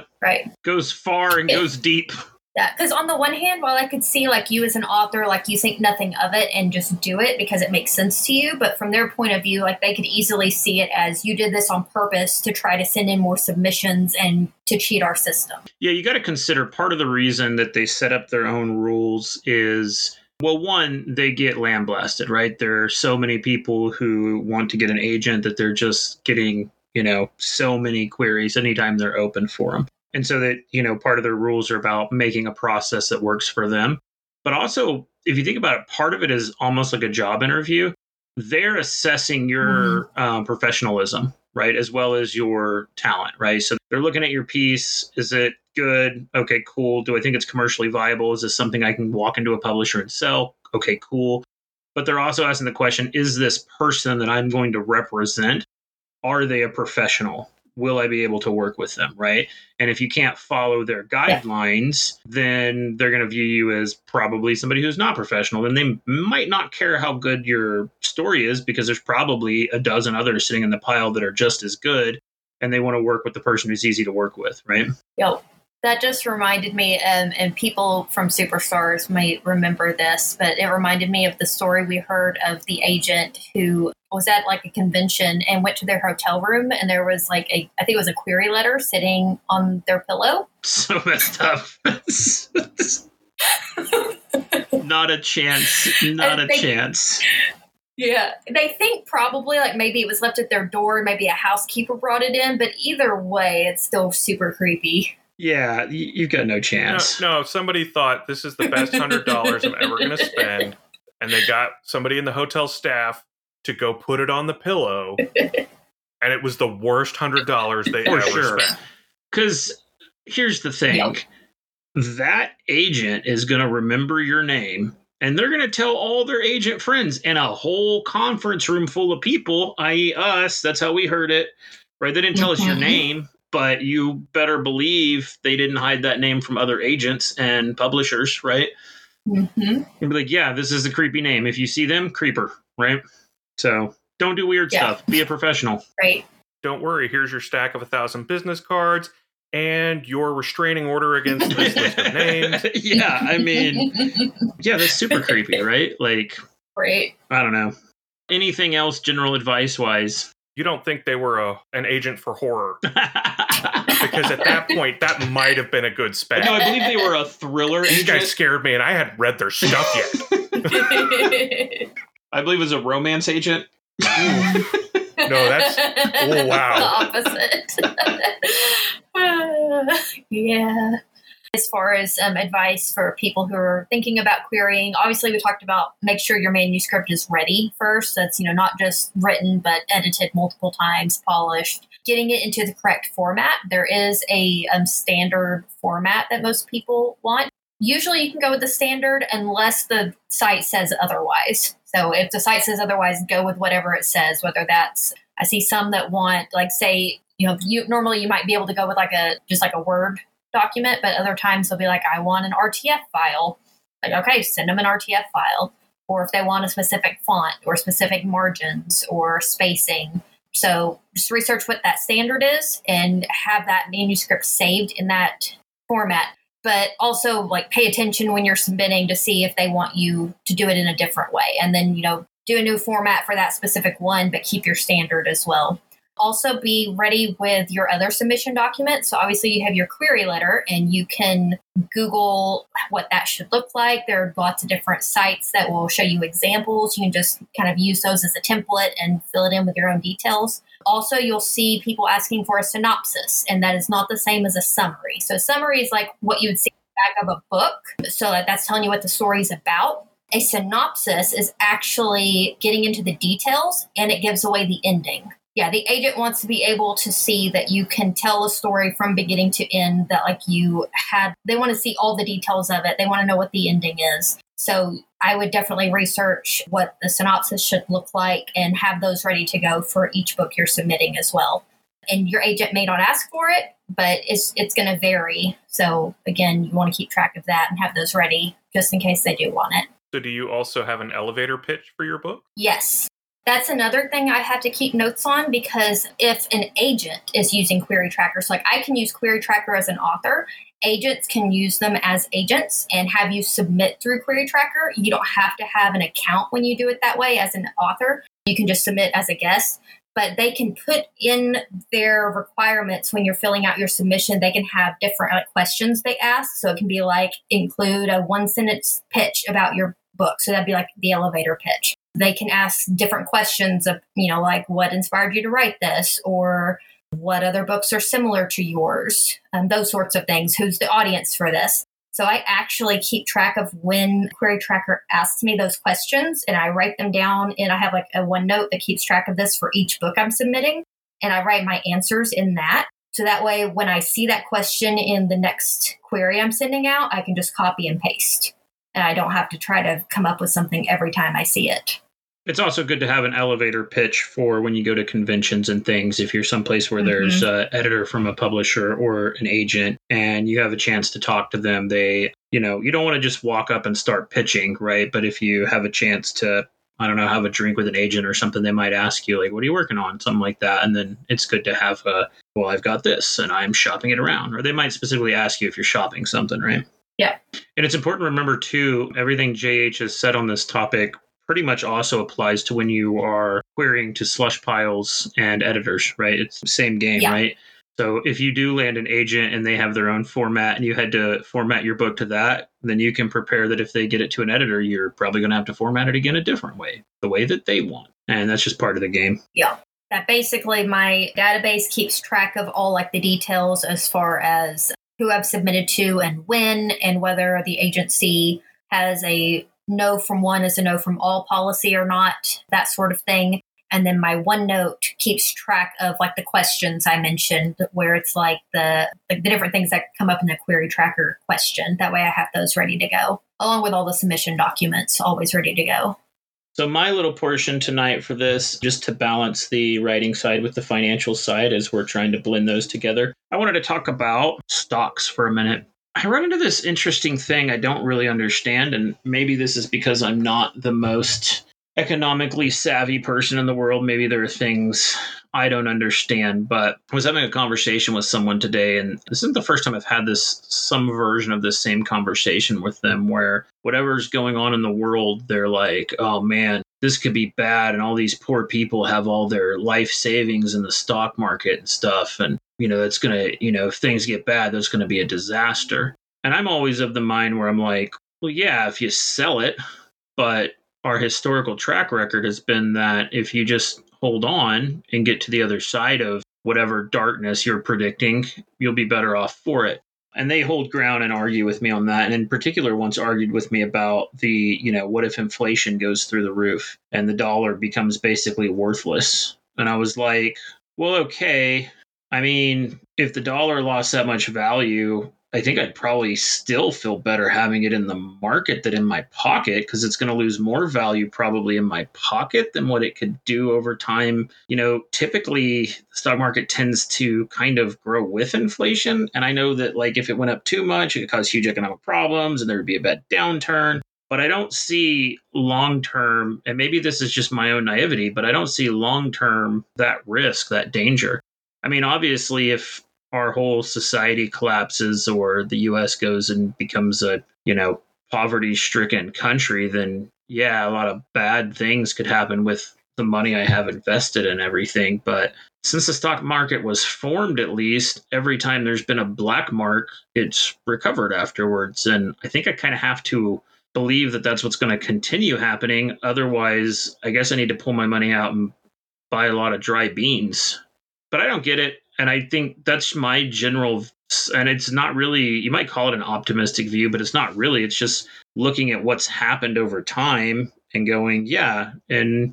goes far and goes deep. Yeah, because on the one hand, while I could see, like, you as an author, like, you think nothing of it and just do it because it makes sense to you. But from their point of view, like, they could easily see it as you did this on purpose to try to send in more submissions and to cheat our system. Yeah, you got to consider part of the reason that they set up their own rules is, well, one, they get lambasted, right? There are so many people who want to get an agent that they're just getting, so many queries anytime they're open for them. And so that, part of their rules are about making a process that works for them. But also, if you think about it, part of it is almost like a job interview. They're assessing your professionalism, right? As well as your talent, right? So they're looking at your piece. Is it good? Okay, cool. Do I think it's commercially viable? Is this something I can walk into a publisher and sell? Okay, cool. But they're also asking the question, is this person that I'm going to represent, are they a professional? Will I be able to work with them, right? And if you can't follow their guidelines, then they're going to view you as probably somebody who's not professional. And they might not care how good your story is because there's probably a dozen others sitting in the pile that are just as good. And they want to work with the person who's easy to work with, right? Yep. That just reminded me, and people from Superstars might remember this, but it reminded me of the story we heard of the agent who was at, like, a convention and went to their hotel room, and there was, like, I think it was a query letter sitting on their pillow. So messed up. Not a chance. Not a chance. Yeah. They think probably, like, maybe it was left at their door, maybe a housekeeper brought it in, but either way, it's still super creepy. Yeah, you've got no chance. No, somebody thought this is the best $100 I'm ever going to spend, and they got somebody in the hotel staff to go put it on the pillow, and it was the worst $100 they ever spent. Because here's the thing. That agent is going to remember your name, and they're going to tell all their agent friends in a whole conference room full of people, i.e. us. That's how we heard it, right? They didn't tell us your name. But you better believe they didn't hide that name from other agents and publishers, right? Mm-hmm. You'd be like, yeah, this is a creepy name. If you see them, creeper, right? So don't do weird stuff. Be a professional. Right. Don't worry. Here's your stack of 1,000 business cards and your restraining order against this list of names. Yeah, I mean, that's super creepy, right? Like, right. I don't know. Anything else general advice-wise? You don't think they were an agent for horror. Because at that point, that might have been a good spec. No, I believe they were a thriller agent. These guys scared me, and I hadn't read their stuff yet. I believe it was a romance agent. No, that's... Oh, wow. The opposite. Yeah. As far as advice for people who are thinking about querying, obviously we talked about make sure your manuscript is ready first. That's, not just written, but edited multiple times, polished. Getting it into the correct format. There is a standard format that most people want. Usually you can go with the standard unless the site says otherwise. So if the site says otherwise, go with whatever it says, whether that's, I see some that want, like, say, normally you might be able to go with just a Word document, but other times they'll be like, I want an RTF file. Like, okay, send them an RTF file. Or if they want a specific font or specific margins or spacing. So just research what that standard is and have that manuscript saved in that format. But also pay attention when you're submitting to see if they want you to do it in a different way. And then, do a new format for that specific one, but keep your standard as well. Also be ready with your other submission documents. So obviously you have your query letter and you can Google what that should look like. There are lots of different sites that will show you examples. You can just kind of use those as a template and fill it in with your own details. Also, you'll see people asking for a synopsis, and that is not the same as a summary. So a summary is like what you would see in the back of a book. So that's telling you what the story is about. A synopsis is actually getting into the details, and it gives away the ending. Yeah, the agent wants to be able to see that you can tell a story from beginning to end, that they want to see all the details of it. They want to know what the ending is. So I would definitely research what the synopsis should look like and have those ready to go for each book you're submitting as well. And your agent may not ask for it, but it's going to vary. So again, you want to keep track of that and have those ready just in case they do want it. So do you also have an elevator pitch for your book? Yes. That's another thing I have to keep notes on, because if an agent is using Query Tracker, so I can use Query Tracker as an author, agents can use them as agents and have you submit through Query Tracker. You don't have to have an account when you do it that way as an author. You can just submit as a guest, but they can put in their requirements when you're filling out your submission. They can have different questions they ask. So it can be include a 1-sentence pitch about your book. So that'd be the elevator pitch. They can ask different questions of, what inspired you to write this, or what other books are similar to yours, those sorts of things. Who's the audience for this? So I actually keep track of when Query Tracker asks me those questions, and I write them down, and I have a OneNote that keeps track of this for each book I'm submitting, and I write my answers in that. So that way, when I see that question in the next query I'm sending out, I can just copy and paste. And I don't have to try to come up with something every time I see it. It's also good to have an elevator pitch for when you go to conventions and things. If you're someplace where there's an editor from a publisher or an agent and you have a chance to talk to them, you don't want to just walk up and start pitching, right? But if you have a chance to, have a drink with an agent or something, they might ask you, what are you working on? Something like that. And then it's good to have I've got this and I'm shopping it around. Or they might specifically ask you if you're shopping something, right? Yeah. And it's important to remember, too, everything JH has said on this topic pretty much also applies to when you are querying to slush piles and editors, right? It's the same game, right? So if you do land an agent and they have their own format and you had to format your book to that, then you can prepare that if they get it to an editor, you're probably going to have to format it again a different way, the way that they want. And that's just part of the game. Yeah. That basically my database keeps track of all the details as far as who I've submitted to and when, and whether the agency has a no from one is a no from all policy or not, that sort of thing. And then my OneNote keeps track of the questions I mentioned, where it's the different things that come up in the Query Tracker question. That way I have those ready to go, along with all the submission documents always ready to go. So my little portion tonight for this, just to balance the writing side with the financial side as we're trying to blend those together, I wanted to talk about stocks for a minute. I run into this interesting thing I don't really understand, and maybe this is because I'm not the most economically savvy person in the world. Maybe there are things I don't understand, but I was having a conversation with someone today, and this isn't the first time I've had some version of this same conversation with them, where whatever's going on in the world, they're like, oh man, this could be bad. And all these poor people have all their life savings in the stock market and stuff. And, that's going to, if things get bad, that's going to be a disaster. And I'm always of the mind where I'm like, well, yeah, if you sell it, but our historical track record has been that if you just hold on and get to the other side of whatever darkness you're predicting, you'll be better off for it. And they hold ground and argue with me on that. And in particular, once argued with me about the, what if inflation goes through the roof and the dollar becomes basically worthless? And I was like, well, okay. I mean, if the dollar lost that much value, I think I'd probably still feel better having it in the market than in my pocket, because it's going to lose more value probably in my pocket than what it could do over time. Typically the stock market tends to kind of grow with inflation. And I know that if it went up too much, it could cause huge economic problems and there would be a bad downturn. But I don't see long term, and maybe this is just my own naivety, but I don't see long term that risk, that danger. I mean, obviously, if our whole society collapses or the US goes and becomes a, poverty-stricken country, then yeah, a lot of bad things could happen with the money I have invested in everything. But since the stock market was formed, at least, every time there's been a black mark, it's recovered afterwards. And I think I kind of have to believe that that's what's going to continue happening. Otherwise, I guess I need to pull my money out and buy a lot of dry beans. But I don't get it. And I think that's my general, and it's not really, you might call it an optimistic view, but it's not really. It's just looking at what's happened over time and going, yeah. And,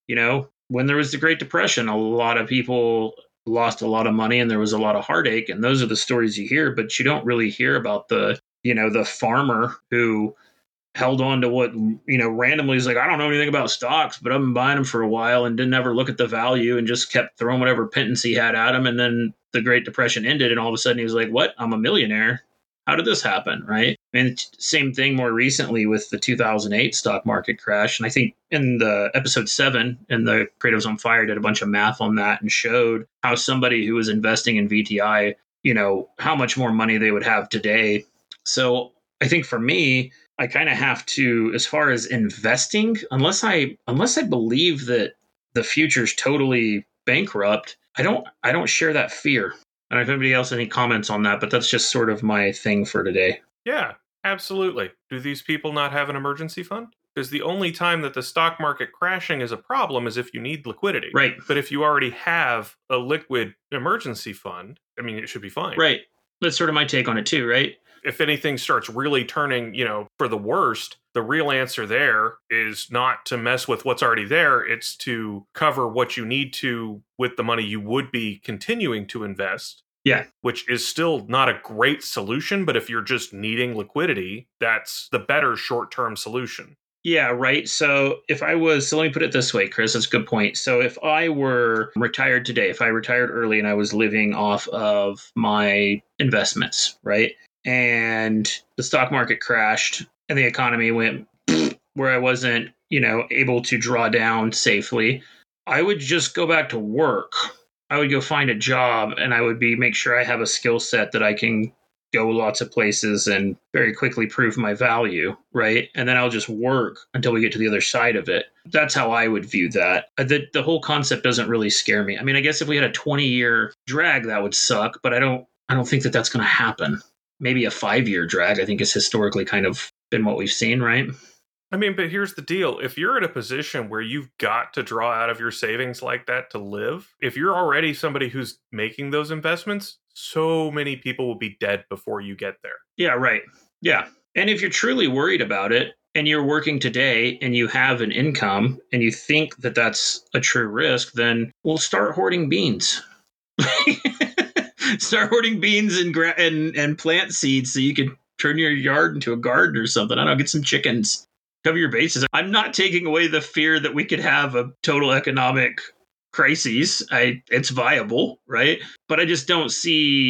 when there was the Great Depression, a lot of people lost a lot of money and there was a lot of heartache. And those are the stories you hear, but you don't really hear about the farmer who held on to what, randomly is like, I don't know anything about stocks, but I've been buying them for a while and didn't ever look at the value and just kept throwing whatever pittance he had at him. And then the Great Depression ended and all of a sudden he was like, what? I'm a millionaire. How did this happen? Right. And same thing more recently with the 2008 stock market crash. And I think in the episode 7 in the Creatives on Fire did a bunch of math on that and showed how somebody who was investing in VTI, how much more money they would have today. So I think for me, I kind of have to, as far as investing, unless I believe that the future's totally bankrupt, I don't share that fear. I don't know if anybody else has any comments on that, but that's just sort of my thing for today. Yeah, absolutely. Do these people not have an emergency fund? Because the only time that the stock market crashing is a problem is if you need liquidity. Right. But if you already have a liquid emergency fund, I mean, it should be fine. Right. That's sort of my take on it too, right? If anything starts really turning, for the worst, the real answer there is not to mess with what's already there. It's to cover what you need to with the money you would be continuing to invest. Yeah. Which is still not a great solution, but if you're just needing liquidity, that's the better short-term solution. Yeah, right. So let me put it this way, Chris, that's a good point. So if I were retired today, if I retired early and I was living off of my investments, right? And the stock market crashed and the economy went where I wasn't, able to draw down safely, I would just go back to work. I would go find a job and I would make sure I have a skill set that I can go lots of places and very quickly prove my value, right? And then I'll just work until we get to the other side of it. That's how I would view that. The whole concept doesn't really scare me. I mean, I guess if we had a 20-year drag, that would suck, but I don't think that that's going to happen. Maybe a 5-year drag, I think, is historically kind of been what we've seen, right? I mean, but here's the deal. If you're in a position where you've got to draw out of your savings like that to live, if you're already somebody who's making those investments, so many people will be dead before you get there. Yeah, right. Yeah. And if you're truly worried about it and you're working today and you have an income and you think that that's a true risk, then we'll start hoarding beans. Start hoarding beans and plant seeds so you can turn your yard into a garden or something. I don't know, get some chickens. Cover your bases. I'm not taking away the fear that we could have a total economic crises. It's viable, right? But I just don't see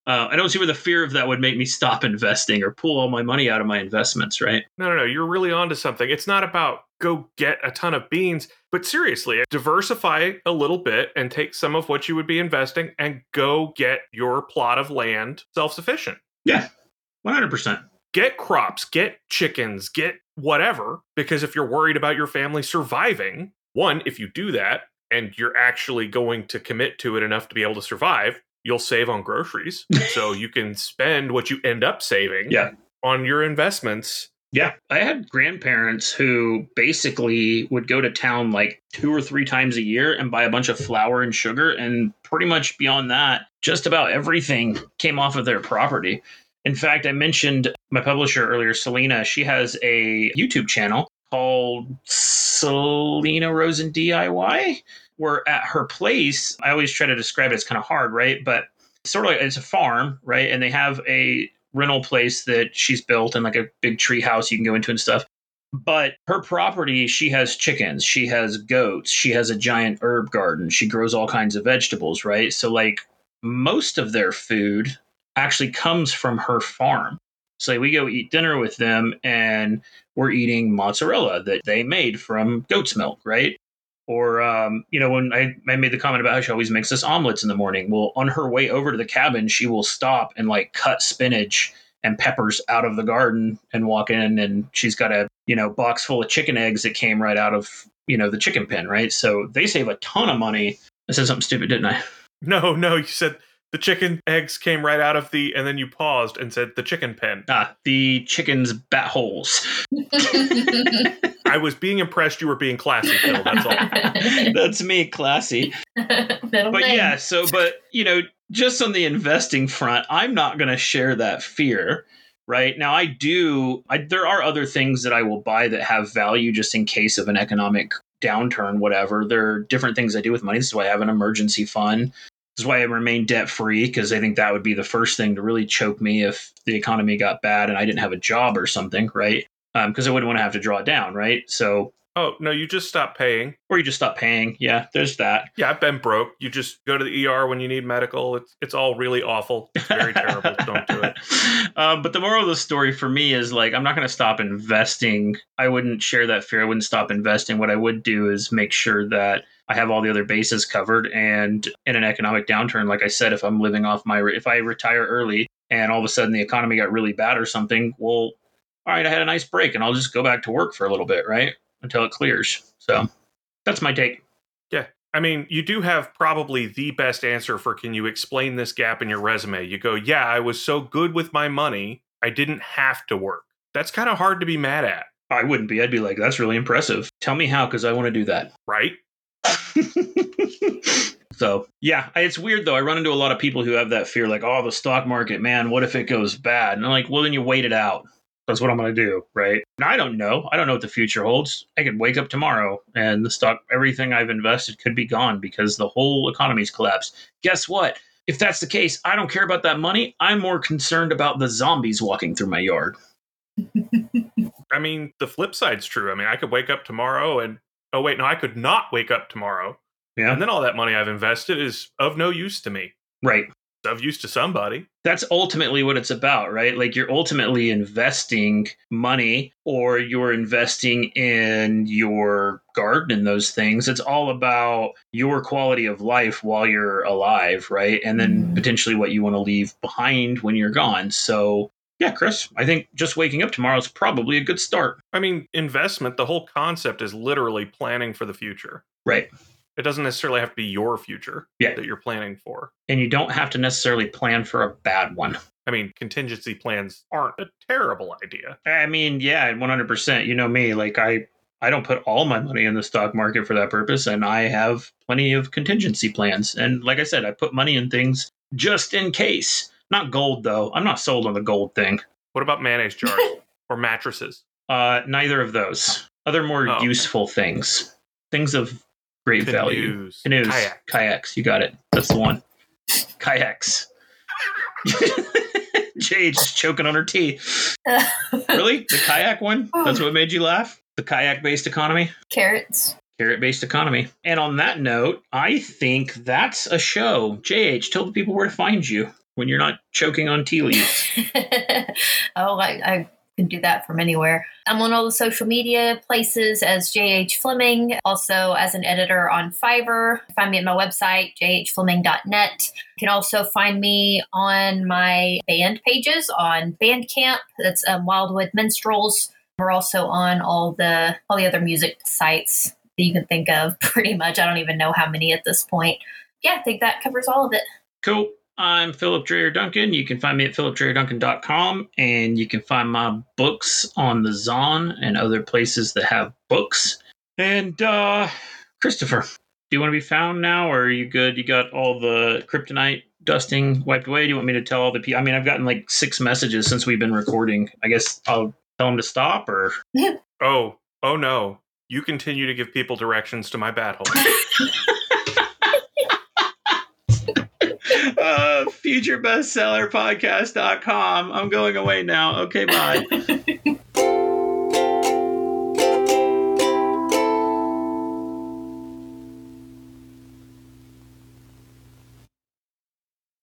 I don't see where the fear of that would make me stop investing or pull all my money out of my investments, right? No. You're really onto something. It's not about go get a ton of beans, but seriously, diversify a little bit and take some of what you would be investing and go get your plot of land self-sufficient. Yeah, 100%. Get crops, get chickens, get whatever, because if you're worried about your family surviving, one, if you do that and you're actually going to commit to it enough to be able to survive, you'll save on groceries. So you can spend what you end up saving on your investments. Yeah. I had grandparents who basically would go to town like 2 or 3 times a year and buy a bunch of flour and sugar. And pretty much beyond that, just about everything came off of their property. In fact, I mentioned my publisher earlier, Selena. She has a YouTube channel called Selena Rosen DIY, where at her place, I always try to describe it, it's kind of hard, right? But sort of like it's a farm, right? And they have a rental place that she's built and like a big tree house you can go into and stuff. But her property, she has chickens, she has goats, she has a giant herb garden, she grows all kinds of vegetables, right? So like most of their food actually comes from her farm. So we go eat dinner with them and we're eating mozzarella that they made from goat's milk, right? Or, when I made the comment about how she always makes us omelets in the morning. Well, on her way over to the cabin, she will stop and like cut spinach and peppers out of the garden and walk in. And she's got a, box full of chicken eggs that came right out of, the chicken pen, right? So they save a ton of money. I said something stupid, didn't I? No, you said the chicken eggs came right out of and then you paused and said the chicken pen. The chicken's bat holes. I was being impressed you were being classy, Phil. That's all. That's me, classy. Just on the investing front, I'm not going to share that fear, right? Now, there are other things that I will buy that have value just in case of an economic downturn, whatever. There are different things I do with money. This is why I have an emergency fund. This is why I remain debt-free, because I think that would be the first thing to really choke me if the economy got bad and I didn't have a job or something, right? Because I wouldn't want to have to draw down, right? So... Oh, no, you just stop paying. Or you just stop paying. Yeah, there's that. Yeah, I've been broke. You just go to the ER when you need medical. It's all really awful. It's very terrible. Don't do it. But the moral of the story for me is like, I'm not going to stop investing. I wouldn't share that fear. I wouldn't stop investing. What I would do is make sure that I have all the other bases covered. And in an economic downturn, like I said, if I'm living off if I retire early and all of a sudden the economy got really bad or something, well, all right, I had a nice break and I'll just go back to work for a little bit, right? Until it clears. So that's my take. Yeah. I mean, you do have probably the best answer for can you explain this gap in your resume? You go, yeah, I was so good with my money, I didn't have to work. That's kind of hard to be mad at. I wouldn't be. I'd be like, that's really impressive. Tell me how, because I want to do that. Right? So, yeah, it's weird, though. I run into a lot of people who have that fear, like, oh, the stock market, man, what if it goes bad? And I'm like, well, then you wait it out. That's what I'm going to do, right? And I don't know. I don't know what the future holds. I could wake up tomorrow and the stock, everything I've invested could be gone because the whole economy's collapsed. Guess what? If that's the case, I don't care about that money. I'm more concerned about the zombies walking through my yard. I mean, the flip side's true. I mean, I could wake up tomorrow and, oh, wait, no, I could not wake up tomorrow. Yeah. And then all that money I've invested is of no use to me. Right. Of use to somebody. That's ultimately what it's about, right? Like you're ultimately investing money or you're investing in your garden and those things. It's all about your quality of life while you're alive, right? And then potentially what you want to leave behind when you're gone. So yeah, Chris, I think just waking up tomorrow is probably a good start. I mean, investment, the whole concept is literally planning for the future. Right. It doesn't necessarily have to be your future that you're planning for. And you don't have to necessarily plan for a bad one. I mean, contingency plans aren't a terrible idea. I mean, yeah, 100%. You know me, like I don't put all my money in the stock market for that purpose. And I have plenty of contingency plans. And like I said, I put money in things just in case. Not gold, though. I'm not sold on the gold thing. What about mayonnaise jars or mattresses? Neither of those. Other more useful things. Things of great value. Canoes. Kayaks. You got it. That's the one. Kayaks. Jade just choking on her tea. Really? The kayak one? That's what made you laugh? The kayak-based economy? Carrots. Carrot-based economy. And on that note, I think that's a show. JH, tell the people where to find you. when you're not choking on tea leaves. Oh, I can do that from anywhere. I'm on all the social media places as J.H. Fleming, also as an editor on Fiverr. Find me at my website, jhfleming.net. You can also find me on my band pages on Bandcamp. That's Wildwood Minstrels. We're also on all the other music sites that you can think of, pretty much. I don't even know how many at this point. Yeah, I think that covers all of it. Cool. I'm Philip Dreyer Duncan. You can find me at philipdreyerduncan.com, and you can find my books on the Zon and other places that have books. And Christopher, do you want to be found now, or are you good? You got all the kryptonite dusting wiped away? Do you want me to tell all the people? I mean, I've gotten like 6 messages since we've been recording. I guess I'll tell them to stop, or? Oh no. You continue to give people directions to my bad hole. FutureBestsellerPodcast.com. I'm going away now. Okay, bye.